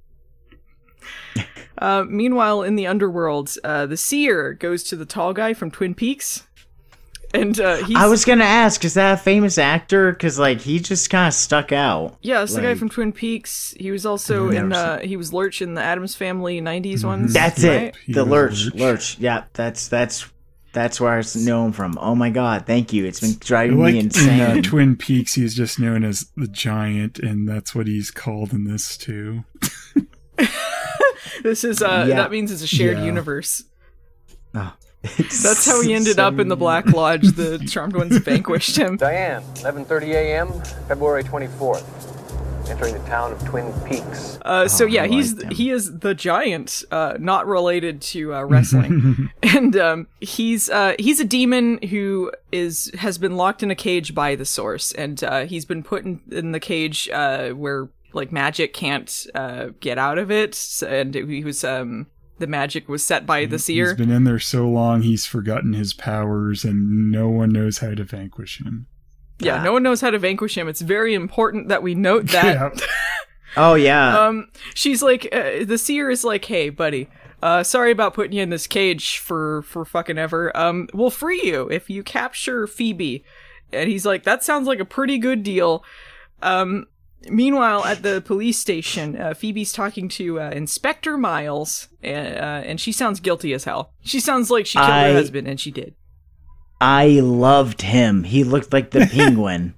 Meanwhile, in the underworld, the seer goes to the tall guy from Twin Peaks. And I was gonna ask, is that a famous actor? Because like he just kind of stuck out. Yeah, it's the guy from Twin Peaks. He was also he was Lurch in the Addams Family '90s ones. That's right? it. The Lurch. Yeah, that's where I know him from. Oh my god, thank you. It's been driving me insane. In Twin Peaks, he's just known as the Giant, and that's what he's called in this too. This is that means it's a shared universe. Oh. That's how he ended up in the Black Lodge. The Charmed Ones vanquished him. Diane, 11:30 a.m., February 24th. Entering the town of Twin Peaks. He is the Giant, not related to wrestling, and he's a demon who has been locked in a cage by the Source, and he's been put in the cage where like magic can't get out of it, and he was the magic was set by the seer. He's been in there so long, he's forgotten his powers, and no one knows how to vanquish him. Yeah, no one knows how to vanquish him. It's very important that we note that. Yeah. Oh, yeah. She's like, the seer is like, hey, buddy, sorry about putting you in this cage for fucking ever. We'll free you if you capture Phoebe. And he's like, that sounds like a pretty good deal. Meanwhile, at the police station, Phoebe's talking to Inspector Miles, and she sounds guilty as hell. She sounds like she killed her husband, and she did. I loved him. He looked like the Penguin.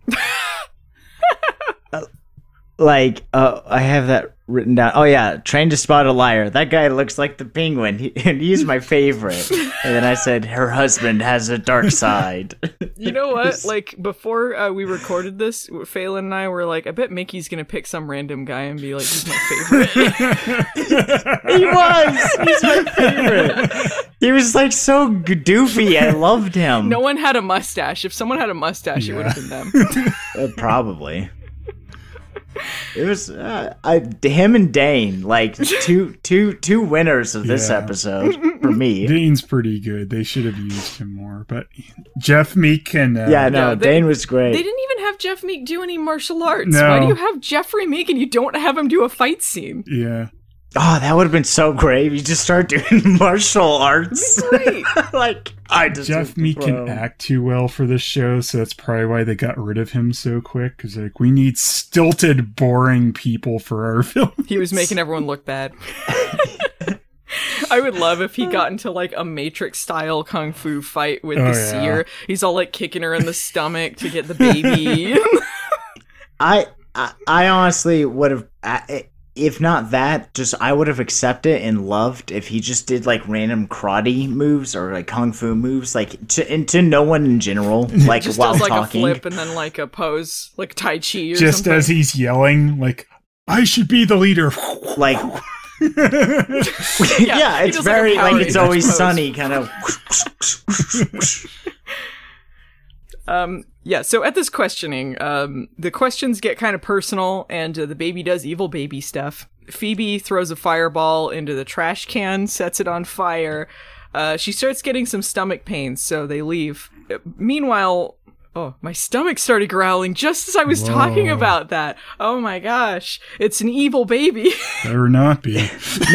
I have that written down. Oh yeah, Trained to Spot a Liar. That guy looks like the Penguin, he's my favorite. And then I said, her husband has a dark side. You know what? Like, before we recorded this, Phelan and I were like, I bet Mickey's gonna pick some random guy and be like, he's my favorite. He was! He's my favorite. He was like so doofy. I loved him. No one had a mustache. If someone had a mustache, it would have been them. Probably. It was him and Dane, like two winners of this episode for me. Dane's pretty good. They should have used him more, but Jeff Meek and Dane was great. They didn't even have Jeff Meek do any martial arts. No. Why do you have Jeffrey Meek and you don't have him do a fight scene? Yeah. Oh, that would have been so great if you just start doing martial arts. Great. Jeff Meek can act too well for this show, so that's probably why they got rid of him so quick. Because we need stilted, boring people for our film. He was making everyone look bad. I would love if he got into like a Matrix-style kung fu fight with the seer. He's all like kicking her in the stomach to get the baby. I honestly would have. If not that, I would have accepted and loved if he just did like random karate moves or like kung fu moves, like to no one in general, like just while does, like, talking. A flip and then like a pose, like Tai Chi or just something. As he's yelling, like, I should be the leader. Like, yeah, it's very like It's Always pose. Sunny kind of. Yeah, so at this questioning, the questions get kind of personal, and the baby does evil baby stuff. Phoebe throws a fireball into the trash can, sets it on fire. She starts getting some stomach pains, so they leave. Meanwhile, my stomach started growling just as I was talking about that. Oh my gosh, it's an evil baby. Better not be.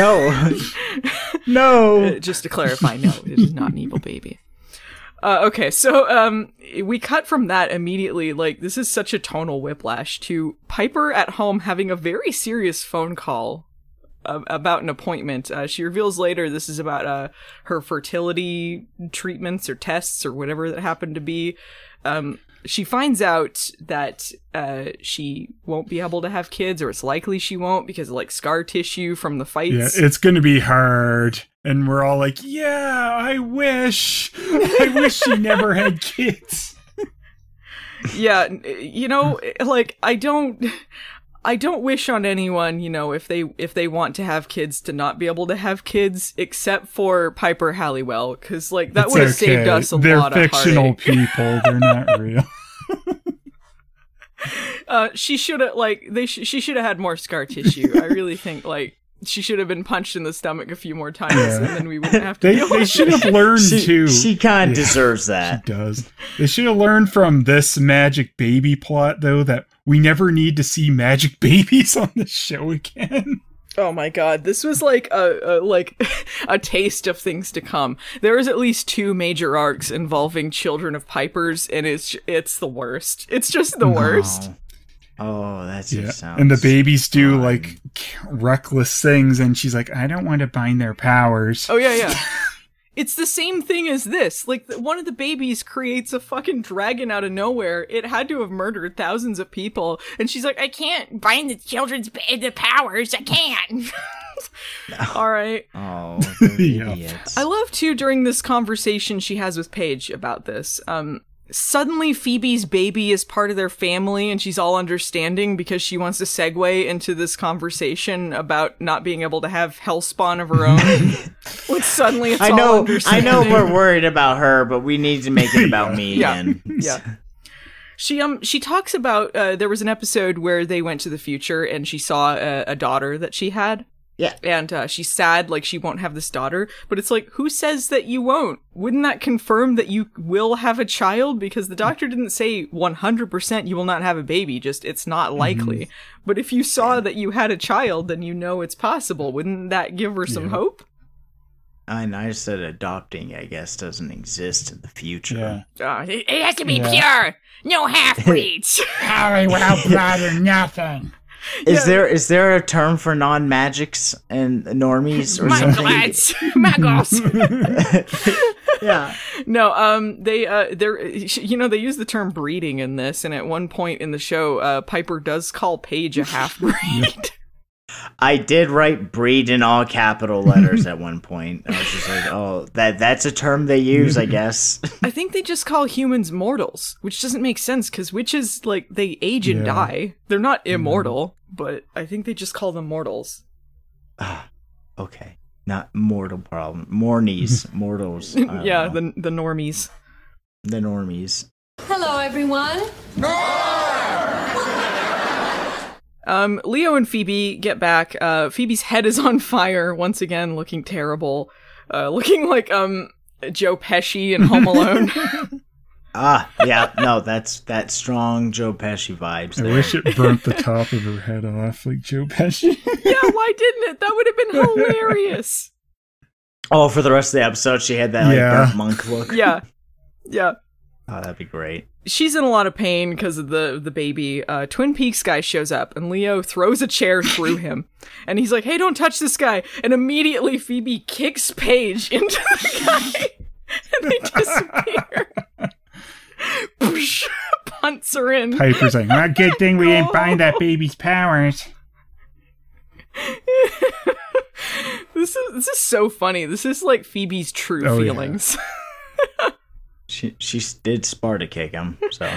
No. Just to clarify, no, it is not an evil baby. Okay, so we cut from that immediately. Like, this is such a tonal whiplash to Piper at home having a very serious phone call about an appointment. She reveals later this is about her fertility treatments or tests or whatever that happened to be. She finds out that she won't be able to have kids, or it's likely she won't because of like scar tissue from the fights. Yeah, it's going to be hard. And we're all like, yeah, I wish she never had kids. Yeah, you know, like I don't wish on anyone, you know, if they want to have kids to not be able to have kids, except for Piper Halliwell, because like that would have saved us a lot of heartache. They're fictional people; they're not real. She should have she should have had more scar tissue. I really think like she should have been punched in the stomach a few more times, and then we wouldn't have to. They should have learned too. She kind of deserves that. She does. They should have learned from this magic baby plot, though, that we never need to see magic babies on the show again. Oh my god, this was like a taste of things to come. There is at least 2 major arcs involving children of Pipers, and it's the worst. It's just the worst. Oh, that's just sounds. And the babies do like reckless things, and she's like, "I don't want to bind their powers." Oh yeah. It's the same thing as this. Like, one of the babies creates a fucking dragon out of nowhere. It had to have murdered thousands of people. And she's like, I can't bind the children's the powers. I can't. All right. Oh, idiots. I love, too, during this conversation she has with Paige about this, suddenly Phoebe's baby is part of their family and she's all understanding because she wants to segue into this conversation about not being able to have Hellspawn of her own. Like, suddenly it's all understanding. I know we're worried about her, but we need to make it about me again. Yeah. She talks about, there was an episode where they went to the future and she saw a daughter that she had. Yeah. And she's sad, like, she won't have this daughter. But it's like, who says that you won't? Wouldn't that confirm that you will have a child? Because the doctor didn't say 100% you will not have a baby, just it's not likely. Mm-hmm. But if you saw that you had a child, then you know it's possible. Wouldn't that give her some hope? I said adopting, I guess, doesn't exist in the future. Yeah. It has to be pure. No half-breeds. Harry without blood or nothing. Is there a term for non-magics and normies or My something? lads. Muggles. Yeah. No, they use the term breeding in this, and at one point in the show, Piper does call Paige a half-breed. I did write breed in all capital letters at one point. I was just like, oh, that's a term they use, I guess. I think they just call humans mortals, which doesn't make sense, because witches, like, they age and die. They're not immortal, but I think they just call them mortals. Okay. Not mortal problem. Mornies. Mortals. Yeah, the normies. The normies. Hello, everyone. Leo and Phoebe get back. Phoebe's head is on fire once again, looking terrible. Looking like Joe Pesci in Home Alone. Yeah, no, that's that strong Joe Pesci vibes there. I wish it burnt the top of her head off like Joe Pesci. Yeah, why didn't it? That would have been hilarious. Oh, for the rest of the episode, she had that burnt monk look. Yeah. Oh, that'd be great. She's in a lot of pain because of the baby. Twin Peaks guy shows up, and Leo throws a chair through him. And he's like, hey, don't touch this guy. And immediately Phoebe kicks Paige into the guy. And they disappear. Punts her in. Piper's like, well, good thing we didn't bind that baby's powers. This is so funny. This is like Phoebe's true feelings. Yeah. She did Sparta kick him, so.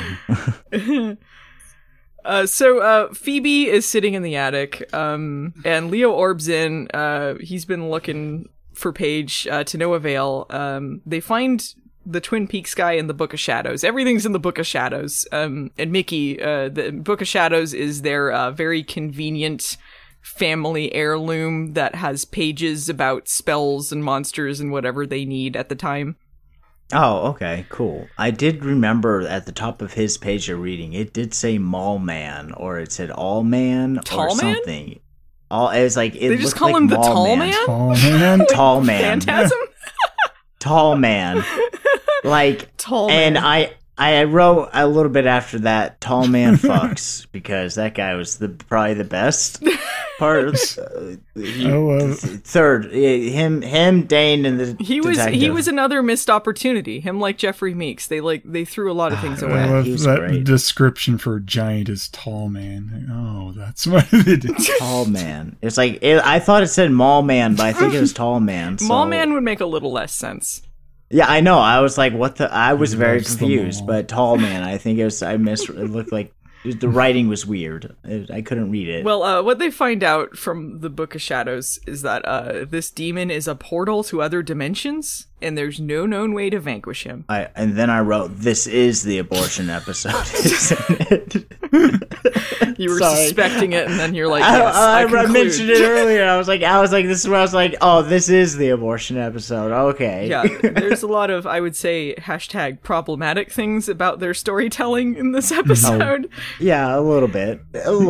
So Phoebe is sitting in the attic, and Leo orbs in. He's been looking for Paige to no avail. They find the Twin Peaks guy in the Book of Shadows. Everything's in the Book of Shadows. And Mickey, the Book of Shadows is their very convenient family heirloom that has pages about spells and monsters and whatever they need at the time. Oh, okay, cool. I did remember at the top of his page you're reading, it did say Mall Man, or it said All Man, Tall or Man? something. It was like it They just looked call like him the Mall Tall Man. Man? Tall man. Tall Man. Phantasm? Tall Man. Like, Tall and Man. I wrote a little bit after that, Tall Man fucks, because that guy was probably the best part of third. Him, Dane, and the He was another missed opportunity. Him like Jeffrey Meeks. They threw a lot of things I away. love He was that great. description for giant is tall man. Oh, that's what it is. Tall Man. It's like I thought it said Mall Man, but I think it was Tall Man. So. Mall Man would make a little less sense. Yeah, I know. I was like, what the? I was very loves the confused. mall. But Tall Man, I think it was. It looked like the writing was weird. I couldn't read it. Well, what they find out from the Book of Shadows is that this demon is a portal to other dimensions, and there's no known way to vanquish him. And then I wrote, "This is the abortion episode, isn't it?" You were Sorry. suspecting it, and then you're like, yes, I conclude. mentioned it earlier. I was like, this is where I was like, oh, this is the abortion episode. Okay. Yeah, there's a lot of, I would say, hashtag problematic things about their storytelling in this episode. Yeah, a little bit.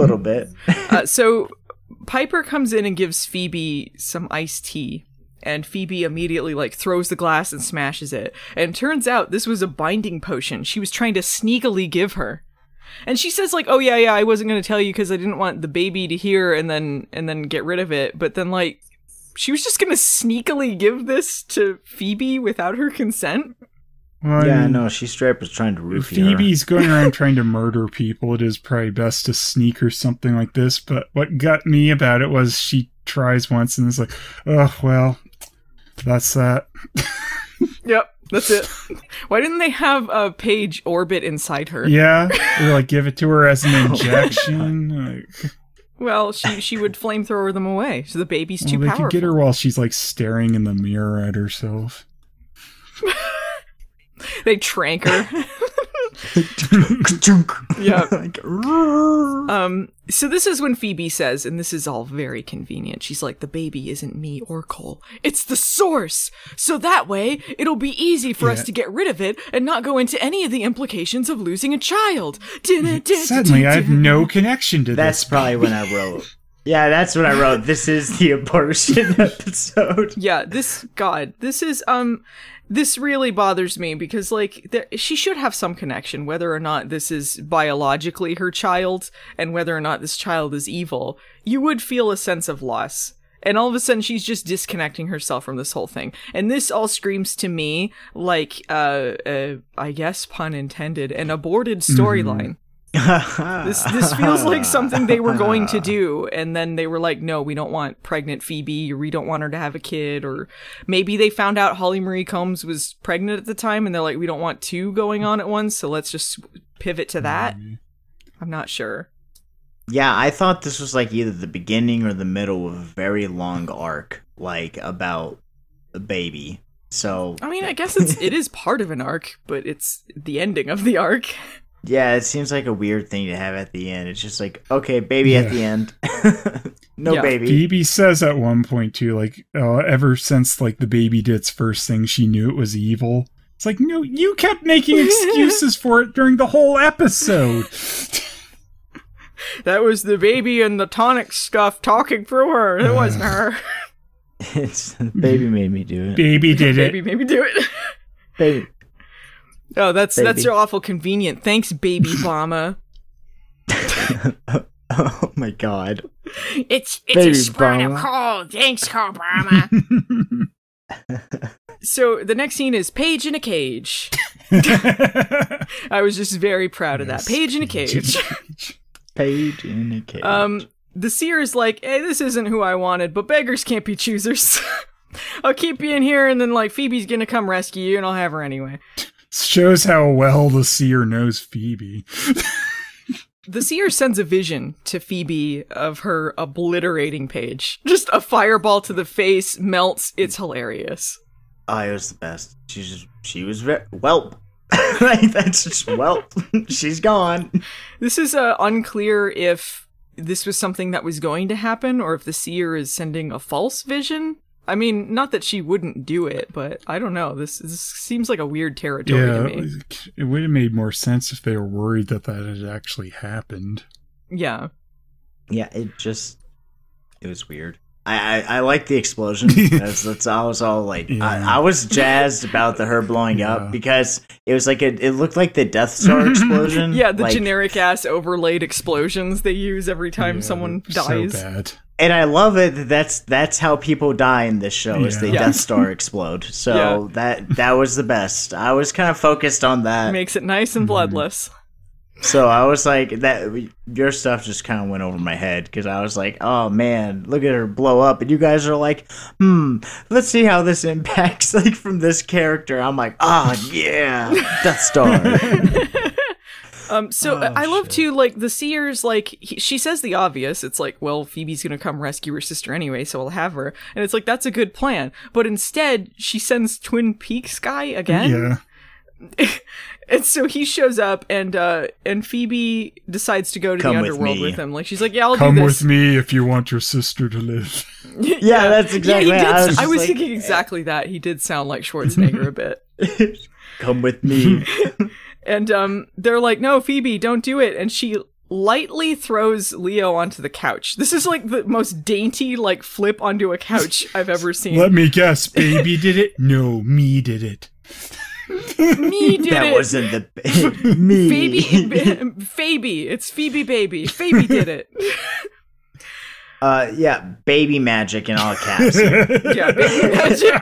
So Piper comes in and gives Phoebe some iced tea. And Phoebe immediately, throws the glass and smashes it. And it turns out this was a binding potion she was trying to sneakily give her. And she says, oh, yeah, I wasn't going to tell you because I didn't want the baby to hear and then get rid of it. But then, she was just going to sneakily give this to Phoebe without her consent? Well, Yeah, no, she straight up was trying to roofie her. Phoebe's going around trying to murder people. It is probably best to sneak or something like this. But what got me about it was she tries once and is like, oh, well, that's that. Yep, that's it. Why didn't they have Paige orbit inside her? Yeah, or give it to her as an injection. Well, she would flamethrower them away, so the baby's too They powerful. could get her while she's staring in the mirror at herself. They trank her. Yeah. So this is when Phoebe says, and this is all very convenient, she's like, the baby isn't me or Cole. It's the source! So that way, it'll be easy for us to get rid of it and not go into any of the implications of losing a child. Suddenly, I have no connection to That's this. probably when I wrote. Yeah, that's what I wrote. This is the abortion episode. Yeah, this really bothers me because, like, she should have some connection, whether or not this is biologically her child and whether or not this child is evil. You would feel a sense of loss. And all of a sudden, she's just disconnecting herself from this whole thing. And this all screams to me like, I guess, pun intended, an aborted storyline. This feels like something they were going to do, and then they were like, no, we don't want pregnant Phoebe, or we don't want her to have a kid, or maybe they found out Holly Marie Combs was pregnant at the time, and they're like, we don't want two going on at once, so let's just pivot to that. I'm not sure. Yeah, I thought this was like either the beginning or the middle of a very long arc, like about a baby. So I mean, I guess it is part of an arc, but it's the ending of the arc. Yeah, it seems like a weird thing to have at the end. It's just like, okay, baby at the end. No baby. Phoebe says at one point too, like, ever since like the baby did its first thing, she knew it was evil. It's like, no, you kept making excuses for it during the whole episode. That was the baby and the tonic stuff talking through her. It wasn't her. It's baby made me do it. Baby did it. Baby made me do it. Baby. Oh, that's so awful convenient. Thanks, baby Obama. Oh my god. It's baby a spring of Obama. cold. Thanks, Obama. So the next scene is Paige in a cage. I was just very proud of that. Paige in a cage. Paige in a cage. The seer is like, hey, this isn't who I wanted, but beggars can't be choosers. I'll keep you in here, and then like Phoebe's gonna come rescue you, and I'll have her anyway. Shows how well the seer knows Phoebe. The seer sends a vision to Phoebe of her obliterating Paige. Just a fireball to the face, melts. It's hilarious. Oh, it was the best. She was welp. Like, that's just welp. She's gone. This is unclear if this was something that was going to happen or if the seer is sending a false vision. I mean, not that she wouldn't do it, but I don't know. This seems like a weird territory to me. It would have made more sense if they were worried that had actually happened. Yeah. Yeah, it was weird. I like the explosion. That's I was all like, I was jazzed about her blowing up because it was like it looked like the Death Star explosion. Yeah, the generic ass overlaid explosions they use every time someone dies. So bad. And I love it. That's how people die in this show is the Death Star explode. So that was the best. I was kind of focused on that. Makes it nice and bloodless. So I was like, that your stuff just kind of went over my head because I was like, oh man, look at her blow up, and you guys are like, let's see how this impacts like from this character. I'm like, oh yeah, Death Star. I love too, like, the seer's, like, she says the obvious. It's like, well, Phoebe's gonna come rescue her sister anyway, so I'll have her. And it's like, that's a good plan. But instead, she sends Twin Peaks guy again. Yeah. And so he shows up, and Phoebe decides to go to the underworld with him. Like, she's like, yeah, I'll do this. Come with me if you want your sister to live. Yeah, that's exactly what I was thinking exactly that. He did sound like Schwarzenegger a bit. Come with me. And they're like, no, Phoebe, don't do it. And she lightly throws Leo onto the couch. This is like the most dainty, like, flip onto a couch I've ever seen. Let me guess, baby did it? No, me did it. Me did that it. That wasn't the me. Phoebe. It's Phoebe baby. Phoebe did it. Yeah, baby magic in all caps. Yeah, baby magic.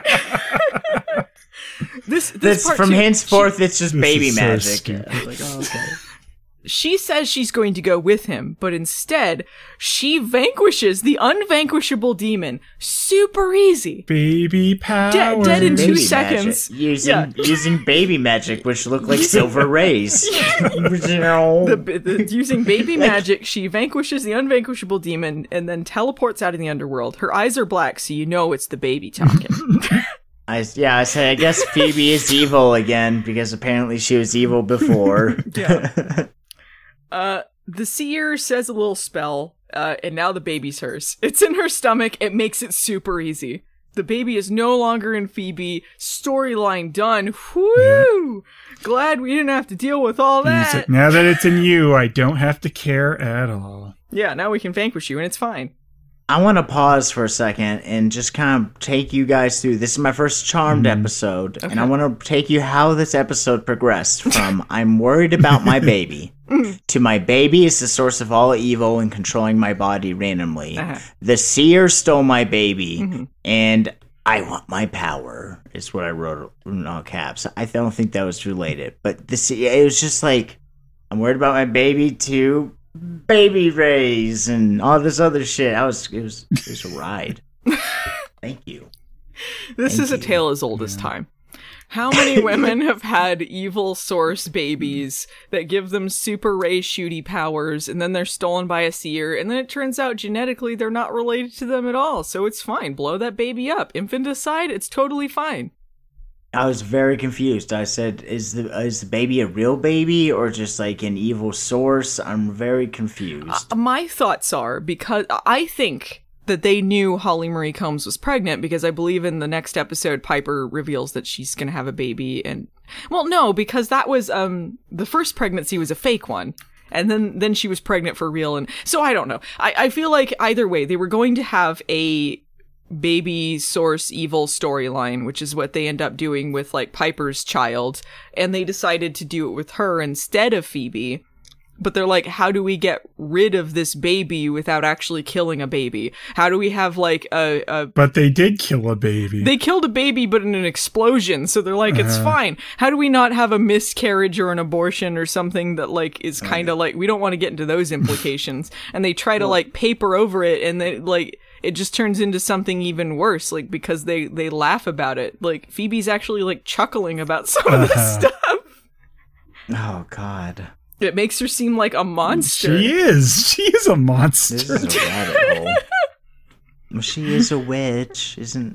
This part from too, henceforth, it's just baby magic. So like, oh, okay. She says she's going to go with him, but instead, she vanquishes the unvanquishable demon super easy. Baby power. Dead in baby 2 seconds. Using baby magic, which look like silver rays. Using baby magic, she vanquishes the unvanquishable demon and then teleports out of the underworld. Her eyes are black, so you know it's the baby talking. I say, I guess Phoebe is evil again, because apparently she was evil before. Yeah. The seer says a little spell, and now the baby's hers. It's in her stomach. It makes it super easy. The baby is no longer in Phoebe. Storyline done. Whoo! Yeah. Glad we didn't have to deal with all that. Now that it's in you, I don't have to care at all. Yeah, now we can vanquish you, and it's fine. I want to pause for a second and just kind of take you guys through. This is my first Charmed episode, and I want to take you how this episode progressed from I'm worried about my baby to my baby is the source of all evil and controlling my body randomly. The seer stole my baby, and I want my power is what I wrote in all caps. I don't think that was related, but it was just like I'm worried about my baby to baby rays and all this other shit. It was a ride. Thank you. This is a tale as old as time. How many women have had evil source babies that give them super ray shooty powers, and then they're stolen by a seer, and then it turns out genetically they're not related to them at all, so it's fine. Blow that baby up. Infanticide, it's totally fine. I was very confused. I said, is the baby a real baby or just like an evil source? I'm very confused. My thoughts are, because I think that they knew Holly Marie Combs was pregnant, because I believe in the next episode Piper reveals that she's gonna have a baby, and well, no, because that was the first pregnancy was a fake one, and then she was pregnant for real, and so I don't know. I feel like either way they were going to have a baby source evil storyline, which is what they end up doing with like Piper's child, and they decided to do it with her instead of Phoebe. But they're like, how do we get rid of this baby without actually killing a baby? How do we have like a But they did kill a baby. They killed a baby, but in an explosion. So they're like, it's fine. How do we not have a miscarriage or an abortion or something that like is kind of like, we don't want to get into those implications. And they try to like paper over it, and they like, it just turns into something even worse, like, because they laugh about it. Like, Phoebe's actually like chuckling about some of this stuff. Oh God. It makes her seem like a monster. She is a monster. This is a rabbit hole. Well, she is a witch. Isn't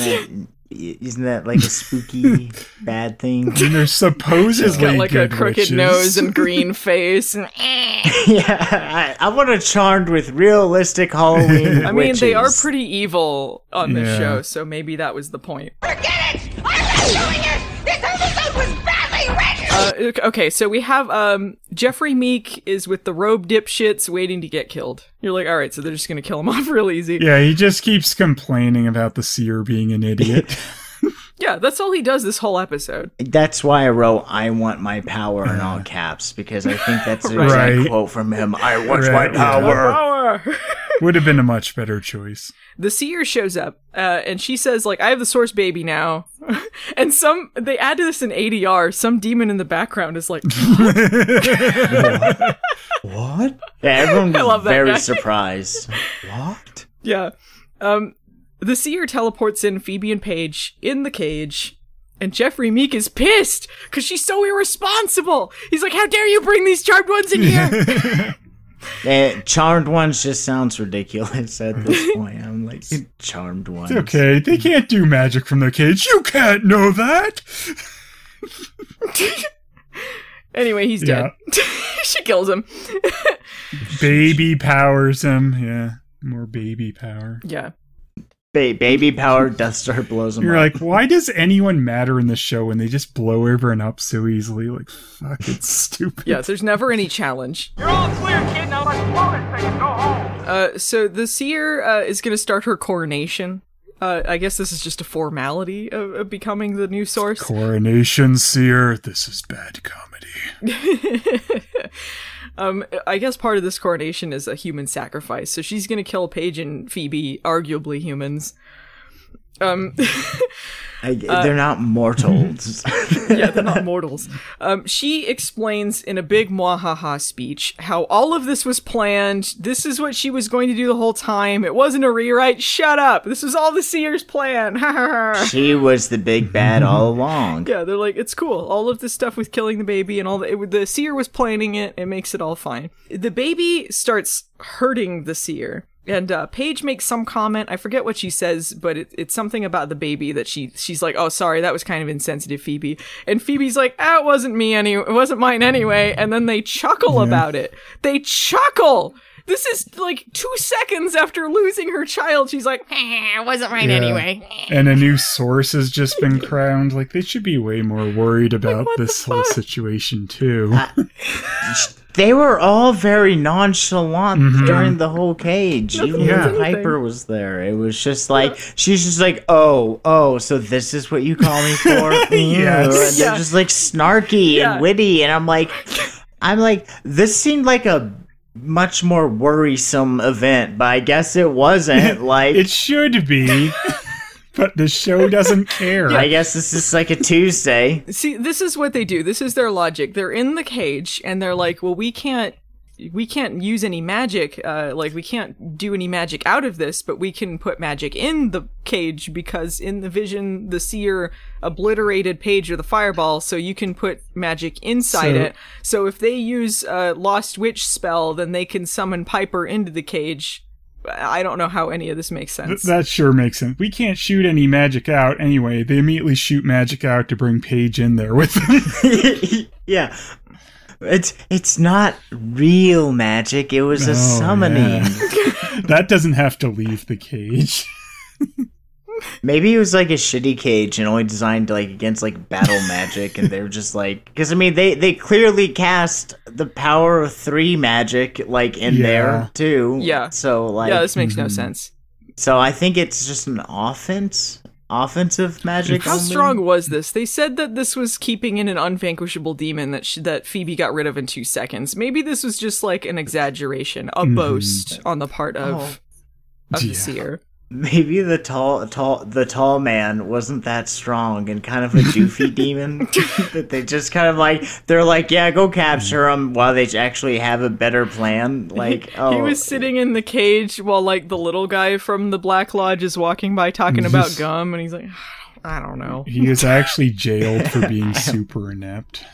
that like a spooky bad thing? And they're supposedly She's got like a crooked witches. nose and green face. And Yeah, I want a Charmed with realistic Halloween I mean, witches. they are pretty evil on this Yeah. show, so maybe that was the point. Forget it! I'm not doing it! This episode was badly written! Okay, so we have Jeffrey Meek is with the robe dipshits waiting to get killed. You're like, all right, so they're just gonna kill him off real easy. Yeah, he just keeps complaining about the seer being an idiot. Yeah, that's all he does this whole episode. That's why I wrote "I want my power" in all caps, because I think that's the Right. exact quote from him. I want my Right, yeah. power. Power! Would have been a much better choice. The seer shows up, and she says, like, I have the source baby now. And they add to this in ADR, some demon in the background is like, What? Yeah, everyone I love was that very guy. surprised. What? yeah. The seer teleports in Phoebe and Paige in the cage, and Jeffrey Meek is pissed because she's so irresponsible. He's like, how dare you bring these charmed ones in here? Charmed ones just sounds ridiculous at this point. I'm like, charmed ones. It's okay, they can't do magic from their cage. You can't know that! Anyway, he's dead. She kills him. Baby powers him. Yeah, more baby power. Yeah. Baby power, Death Star blows them You're up. like, why does anyone matter in the show when they just blow everyone up so easily? Like, fuck, it's stupid. Yeah, there's never any challenge. You're all clear, kid. Now let's blow this thing and go home. So the seer is going to start her coronation. I guess this is just a formality of becoming the new source. Coronation seer, this is bad comedy. I guess part of this coronation is a human sacrifice. So she's going to kill Paige and Phoebe, arguably humans. They're not mortals. Yeah, they're not mortals. She explains in a big mwahaha speech how all of this was planned. This is what she was going to do the whole time. It wasn't a rewrite. Shut up. This was all the seer's plan. She was the big bad all along. Yeah, they're like, it's cool. All of this stuff with killing the baby and all that. The seer was planning it. It makes it all fine. The baby starts hurting the seer. And Paige makes some comment. I forget what she says, but it's something about the baby that she's like, oh, sorry, that was kind of insensitive, Phoebe. And Phoebe's like, it wasn't it wasn't mine anyway. And then they chuckle about it. They chuckle. This is like 2 seconds after losing her child. She's like, it wasn't mine anyway. And a new source has just been crowned. Like, they should be way more worried about this whole situation, too. They were all very nonchalant during the whole cage. Even when Piper was there, it was just like she's just like, oh, so this is what you call me for? Yes. They're just like snarky and witty, and I'm like, this seemed like a much more worrisome event, but I guess it wasn't. Like it should be. But the show doesn't care. I guess this is like a Tuesday. See, this is what they do. This is their logic. They're in the cage, and they're like, well, we can't use any magic, we can't do any magic out of this, but we can put magic in the cage because in the vision, the seer obliterated Paige with a fireball, so you can put magic inside it. So if they use a Lost Witch spell, then they can summon Piper into the cage. I don't know how any of this makes sense. That sure makes sense. We can't shoot any magic out anyway. They immediately shoot magic out to bring Paige in there with them. Yeah. It's not real magic. It was a summoning. Yeah. That doesn't have to leave the cage. Maybe it was like a shitty cage and only designed like against like battle magic, and they were just like, because I mean they clearly cast the power of 3 magic like in there too. Yeah. So like this makes no sense. So I think it's just an offensive magic. How strong was this? They said that this was keeping in an unvanquishable demon that Phoebe got rid of in 2 seconds. Maybe this was just like an exaggeration, a boast on the part of the seer. Maybe the tall man wasn't that strong and kind of a doofy demon that they just kind of like, they're like, yeah, go capture him while they actually have a better plan. Like, he was sitting in the cage while like the little guy from the Black Lodge is walking by talking about gum, and he's like, I don't know. He is actually jailed for being super inept.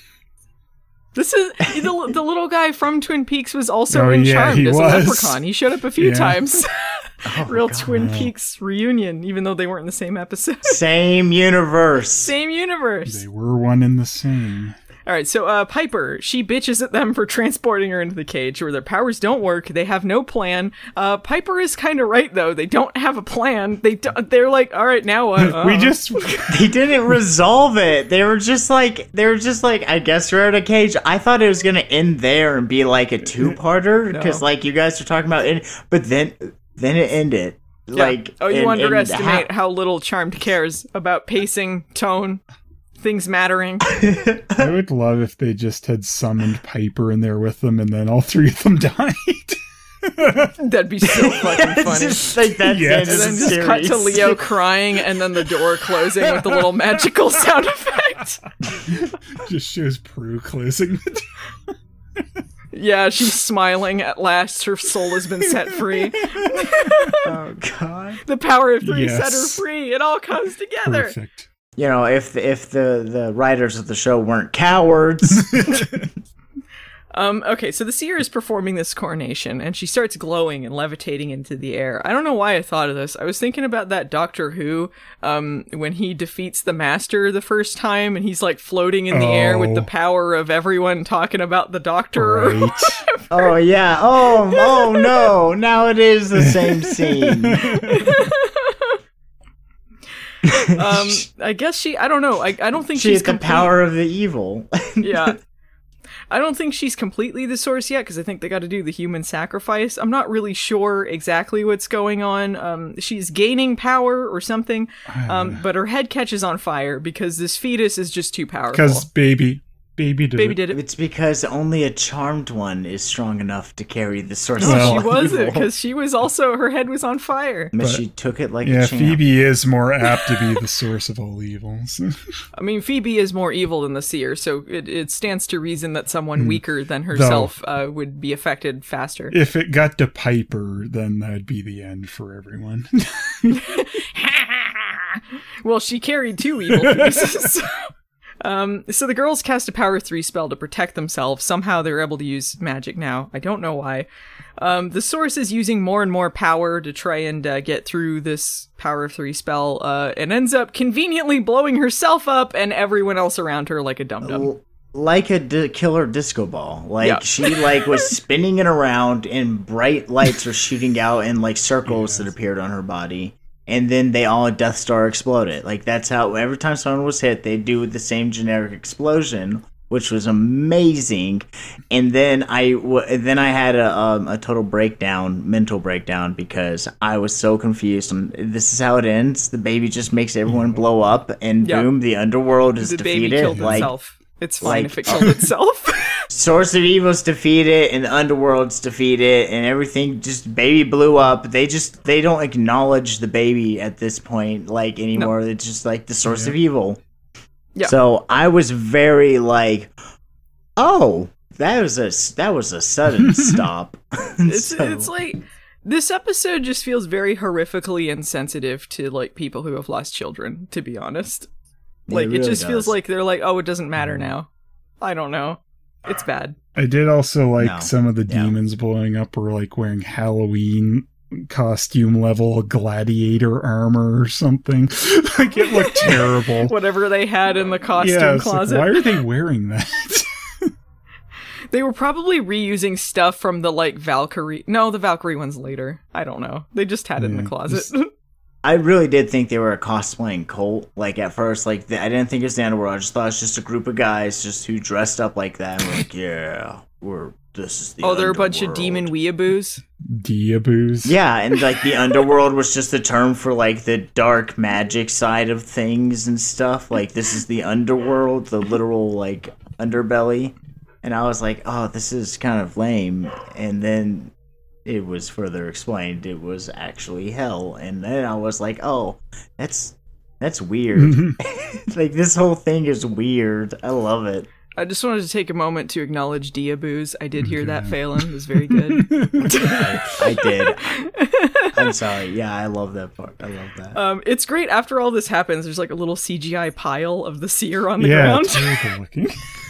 This is the little guy from Twin Peaks was also in Charmed as a leprechaun. He showed up a few times. Real God. Twin Peaks reunion, even though they weren't in the same episode. Same universe. Same universe. They were one and the same. All right, so Piper, she bitches at them for transporting her into the cage where their powers don't work. They have no plan. Piper is kind of right, though. They don't have a plan. They're like, all right, now what? They didn't resolve it. They were just like, I guess we're at a cage. I thought it was going to end there and be like a 2-parter because like you guys are talking about it, but then it ended. Yeah. Like, you underestimate how little Charmed cares about pacing, tone, things mattering. I would love if they just had summoned Piper in there with them and then all 3 of them died. That'd be so fucking funny. Just like that. Yes. And then just cut to Leo crying and then the door closing with the little magical sound effect. Just shows Prue closing the door. Yeah, she's smiling at last. Her soul has been set free. Oh, God. The power of 3 set her free. It all comes together. Perfect. You know, if the writers of the show weren't cowards. Okay, so the seer is performing this coronation, and she starts glowing and levitating into the air. I don't know why I thought of this. I was thinking about that Doctor Who, when he defeats the Master the first time, and he's like floating in the air with the power of everyone talking about the Doctor. Right. Oh, yeah. Oh, no. Now it is the same scene. I guess I don't know. I don't think she's the power of the evil. Yeah. I don't think she's completely the source yet, because I think they got to do the human sacrifice. I'm not really sure exactly what's going on. She's gaining power or something, but her head catches on fire because this fetus is just too powerful. Because baby did it. It's because only a charmed one is strong enough to carry the source of all she wasn't, because she was also, her head was on fire. But she took it like a champ. Phoebe is more apt to be the source of all evils. I mean, Phoebe is more evil than the seer, so it stands to reason that someone weaker than herself would be affected faster. If it got to Piper, then that'd be the end for everyone. Well, she carried 2 evil pieces. So the girls cast a Power 3 spell to protect themselves. Somehow they're able to use magic now. I don't know why. The source is using more and more power to try and get through this Power 3 spell, and ends up conveniently blowing herself up and everyone else around her like a dum-dum. Like a killer disco ball. She was spinning it around and bright lights were shooting out in like circles that appeared on her body. And then they all Death Star exploded. Like, that's how every time someone was hit, they'd do the same generic explosion. which was amazing. And then I had a total mental breakdown, because I was so confused. This is how it ends. The baby just makes everyone blow up, and boom, the underworld is defeated. The baby killed itself. It's fine if it killed itself. Source of Evil's defeated, and the underworld's defeated, and everything just baby blew up. They don't acknowledge the baby at this point anymore. No. It's just the source of evil. Yeah. So I was very oh, that was a sudden stop. It's like this episode just feels very horrifically insensitive to people who have lost children, to be honest. It just feels like they're oh, it doesn't matter now. I don't know. It's bad. I did also some of the demons blowing up were wearing Halloween costume level gladiator armor or something. It looked terrible. Whatever they had in the costume closet. Why are they wearing that? They were probably reusing stuff from the Valkyrie. No, the Valkyrie one's later. I don't know. They just had it in the closet. I really did think they were a cosplaying cult. At first, I didn't think it was the underworld. I just thought it was just a group of guys who dressed up like that. And this is the underworld. They're a bunch of demon weeaboos? Deaboos. Yeah, and the underworld was just the term for the dark magic side of things and stuff. This is the underworld, the literal underbelly. And I was oh, this is kind of lame. And then it was further explained it was actually hell, and then I was oh, that's weird. This whole thing is weird. I love it. I just wanted to take a moment to acknowledge Deaboos. I did hear that, Phelan. It was very good. I did. I'm sorry. Yeah, I love that part. I love that. It's great. After all this happens, there's a little CGI pile of the seer on the ground. Yeah, terrible looking.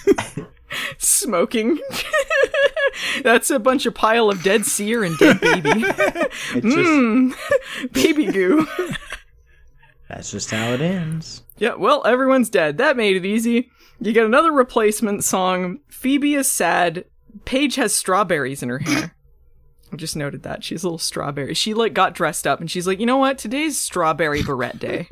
Smoking. That's a bunch of pile of dead seer and dead baby. Baby goo. That's just how it ends. Yeah, well, everyone's dead. That made it easy. You get another replacement song. Phoebe is sad. Paige has strawberries in her hair. I just noted that. She's a little strawberry. She got dressed up and she's you know what? Today's strawberry beret day.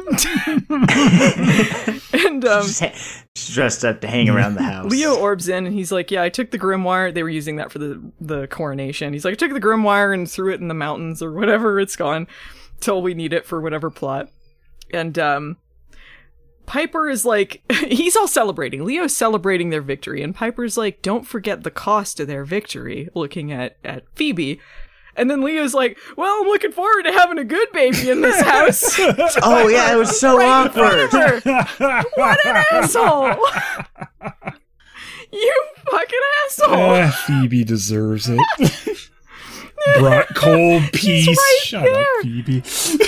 And she's dressed up to hang around the house. Leo orbs in and he's yeah, I took the Grimoire. They were using that for the coronation. He's I took the Grimoire and threw it in the mountains or whatever. It's gone till we need it for whatever plot. And Piper is he's all celebrating. Leo's celebrating their victory, and Piper's don't forget the cost of their victory, looking at Phoebe. And then Leo's well, I'm looking forward to having a good baby in this house. Oh, yeah, it was so awkward. What an asshole. You fucking asshole. Phoebe deserves it. Brought cold peace. Right Shut there. up, Phoebe.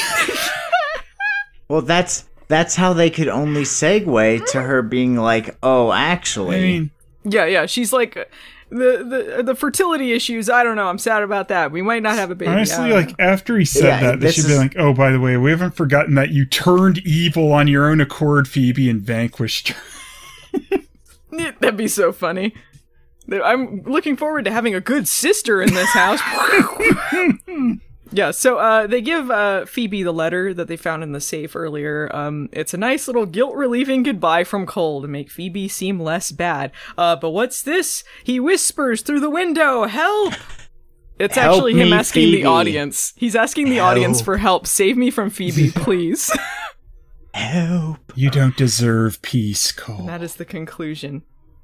Well, that's how they could only segue to her being oh, actually. I mean, yeah, she's the fertility issues. I don't know. I'm sad about that. We might not have a baby. Honestly, after he said that, they should be oh, by the way, we haven't forgotten that you turned evil on your own accord, Phoebe, and vanquished her. That'd be so funny. I'm looking forward to having a good sister in this house. Yeah, so they give Phoebe the letter that they found in the safe earlier. It's a nice little guilt-relieving goodbye from Cole to make Phoebe seem less bad. But what's this? He whispers through the window, help! It's help actually him me, asking Phoebe. the audience. He's asking the audience for help. Save me from Phoebe, please. Help. You don't deserve peace, Cole. And that is the conclusion.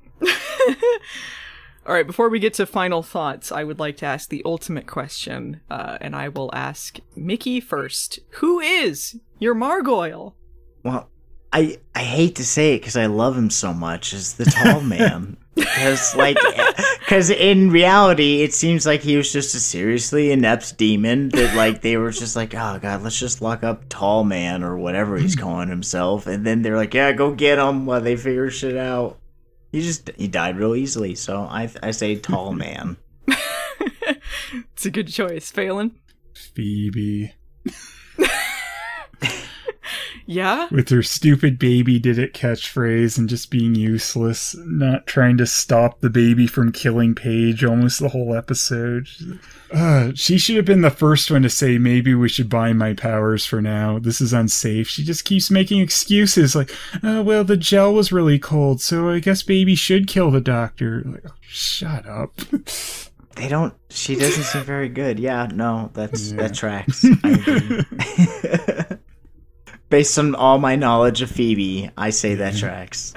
All right, before we get to final thoughts, I would like to ask the ultimate question, and I will ask Mickey first. Who is your Margoyle? Well, I hate to say it because I love him so much, is the tall man. Because in reality, it seems like he was just a seriously inept demon that they were just oh god, let's just lock up tall man or whatever he's calling himself, and then they're yeah, go get him while they figure shit out. He died real easily, so I say tall man. It's a good choice. Phelan? Phoebe. Yeah? With her stupid baby did it catchphrase and just being useless, not trying to stop the baby from killing Paige almost the whole episode. She should have been the first one to say, maybe we should buy my powers for now. This is unsafe. She just keeps making excuses like, well, the gel was really cold, so I guess baby should kill the doctor. Like, oh, shut up. She doesn't seem very good. Yeah, no, that tracks. I agree. Based on all my knowledge of Phoebe, I say that tracks.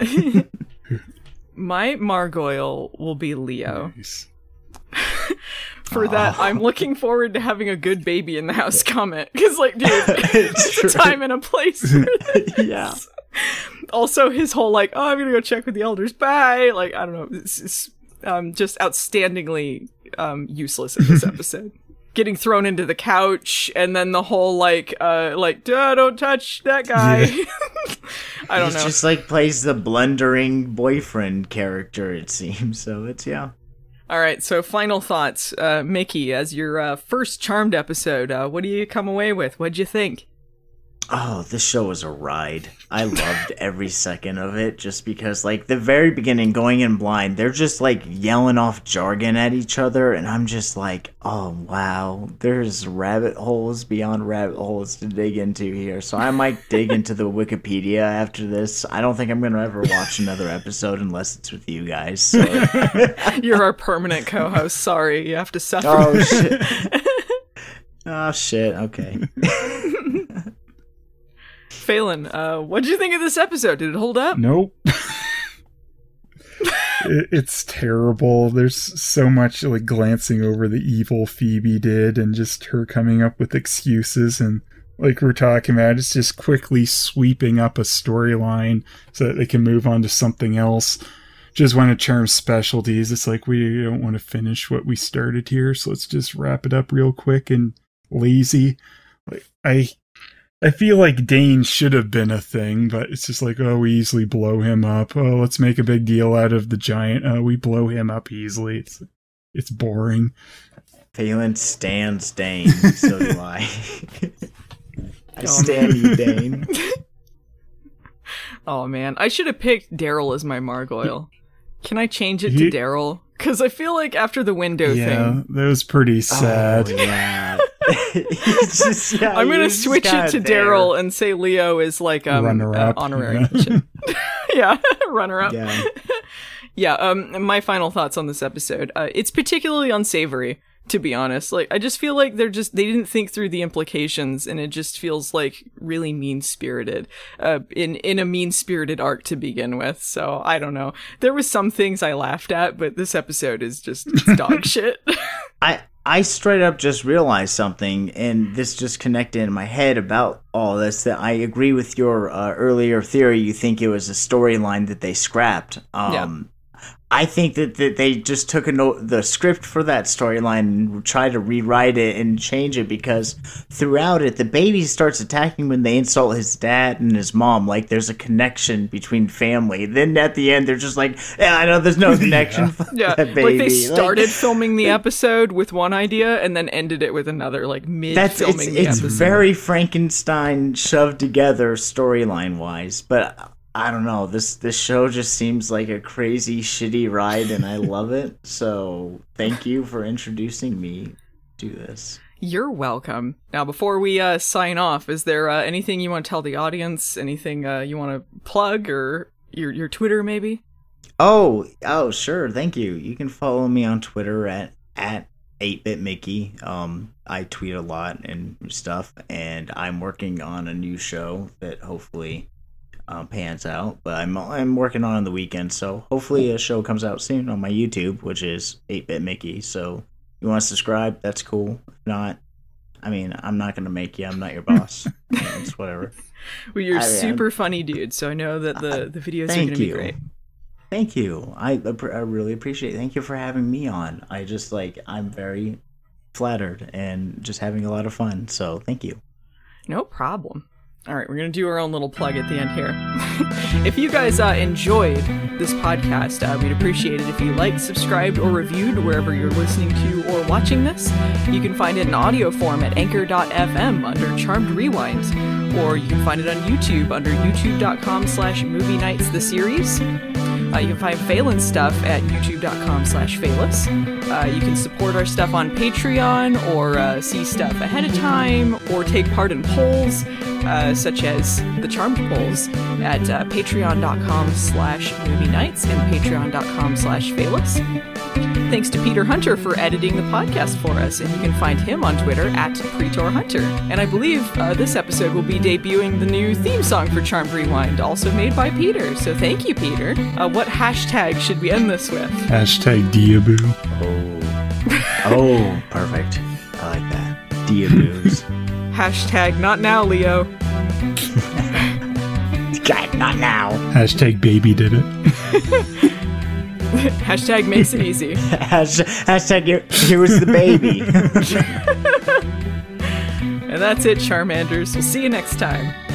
My Margoyle will be Leo. Nice. For that, I'm looking forward to having a good baby in the house comment. Because, like, dude, it's a time and a place for this. Yeah. Also, his whole, like, I'm gonna go check with the elders, bye! Like, I don't know, it's just outstandingly useless in this episode. Getting thrown into the couch, and then the whole, like, don't touch that guy. Yeah. I don't know. He just, like, plays the blundering boyfriend character, it seems, so it's, yeah. Alright, so final thoughts. Mickey, as your first Charmed episode, what do you come away with? What'd you think? Oh, this show was a ride. I loved every second of it just because, like, the very beginning, going in blind, they're just, like, yelling off jargon at each other, and I'm just like, oh, wow, there's rabbit holes beyond rabbit holes to dig into here. So I might dig into the Wikipedia after this. I don't think I'm going to ever watch another episode unless it's with you guys. So. You're our permanent co-host. Sorry, you have to suffer. Oh, shit. Oh, shit. Okay. Phelan, what did you think of this episode? Did it hold up? Nope. It's terrible. There's so much like glancing over the evil Phoebe did and just her coming up with excuses, and like we're talking about, it's just quickly sweeping up a storyline so that they can move on to something else. Just one of Charm's specialties. It's like, we don't want to finish what we started here, so let's just wrap it up real quick and lazy. Like I feel like Dane should have been a thing, but it's just like, oh, we easily blow him up. Oh, let's make a big deal out of the giant. Oh, we blow him up easily. It's boring. Phelan stands Dane, so do I. I stand you, Dane. Oh, man. I should have picked Daryl as my Margoyle. Can I change it to Daryl? Because I feel like after the window thing... that was pretty sad. Oh, yeah. I'm going to switch it to Daryl and say Leo is like runner-up, honorary mention. Yeah, runner-up. Yeah. Yeah, my final thoughts on this episode. It's particularly unsavory, to be honest. Like, I just feel like they didn't think through the implications, and it just feels like really mean-spirited, in a mean-spirited arc to begin with. So, I don't know. There was some things I laughed at, but this episode is just, it's dog shit. I straight up just realized something, and this just connected in my head about all this, that I agree with your earlier theory. You think it was a storyline that they scrapped. Yeah. I think that they just took the script for that storyline and tried to rewrite it and change it, because throughout it, the baby starts attacking when they insult his dad and his mom. Like, there's a connection between family. Then at the end, they're just like, yeah, I know there's no connection. Yeah, that baby. Like they started filming the episode with one idea and then ended it with another, like mid-filming the episode. It's very Frankenstein shoved together storyline-wise, but... I don't know, this show just seems like a crazy, shitty ride, and I love it. So thank you for introducing me to this. You're welcome. Now, before we sign off, is there anything you want to tell the audience? Anything you want to plug, or your Twitter, maybe? Oh, sure. Thank you. You can follow me on Twitter at 8bitmickey. I tweet a lot and stuff, and I'm working on a new show that hopefully... pans out, but I'm working on it the weekend, so hopefully a show comes out soon on my YouTube, which is 8bitmickey. So you want to subscribe, that's cool. If not, I mean, I'm not gonna make you. I'm not your boss. It's whatever. Well, you're super funny, dude. So I know that the videos are gonna be great. Thank you. I really appreciate it. Thank you for having me on. I'm very flattered and just having a lot of fun. So thank you. No problem. All right, we're going to do our own little plug at the end here. If you guys enjoyed this podcast, we'd appreciate it if you liked, subscribed, or reviewed wherever you're listening to or watching this. You can find it in audio form at anchor.fm under Charmed Rewind, or you can find it on YouTube under youtube.com/movie nights the series. You can find Phelan's stuff at youtube.com/Phelis. You can support our stuff on Patreon, or see stuff ahead of time, or take part in polls, such as the Charmed polls, at patreon.com/movie nights and patreon.com/Phelis. Thanks to Peter Hunter for editing the podcast for us, and you can find him on Twitter at PretorHunter. And I believe this episode will be debuting the new theme song for Charmed Rewind, also made by Peter. So thank you, Peter. What hashtag should we end this with? Hashtag Diaboo. Oh, perfect. I like that. Diaboos. Hashtag not now, Leo. God, not now. Hashtag baby did it. Hashtag makes it easy. Hashtag here was the baby. And that's it, Charmanders. We'll see you next time.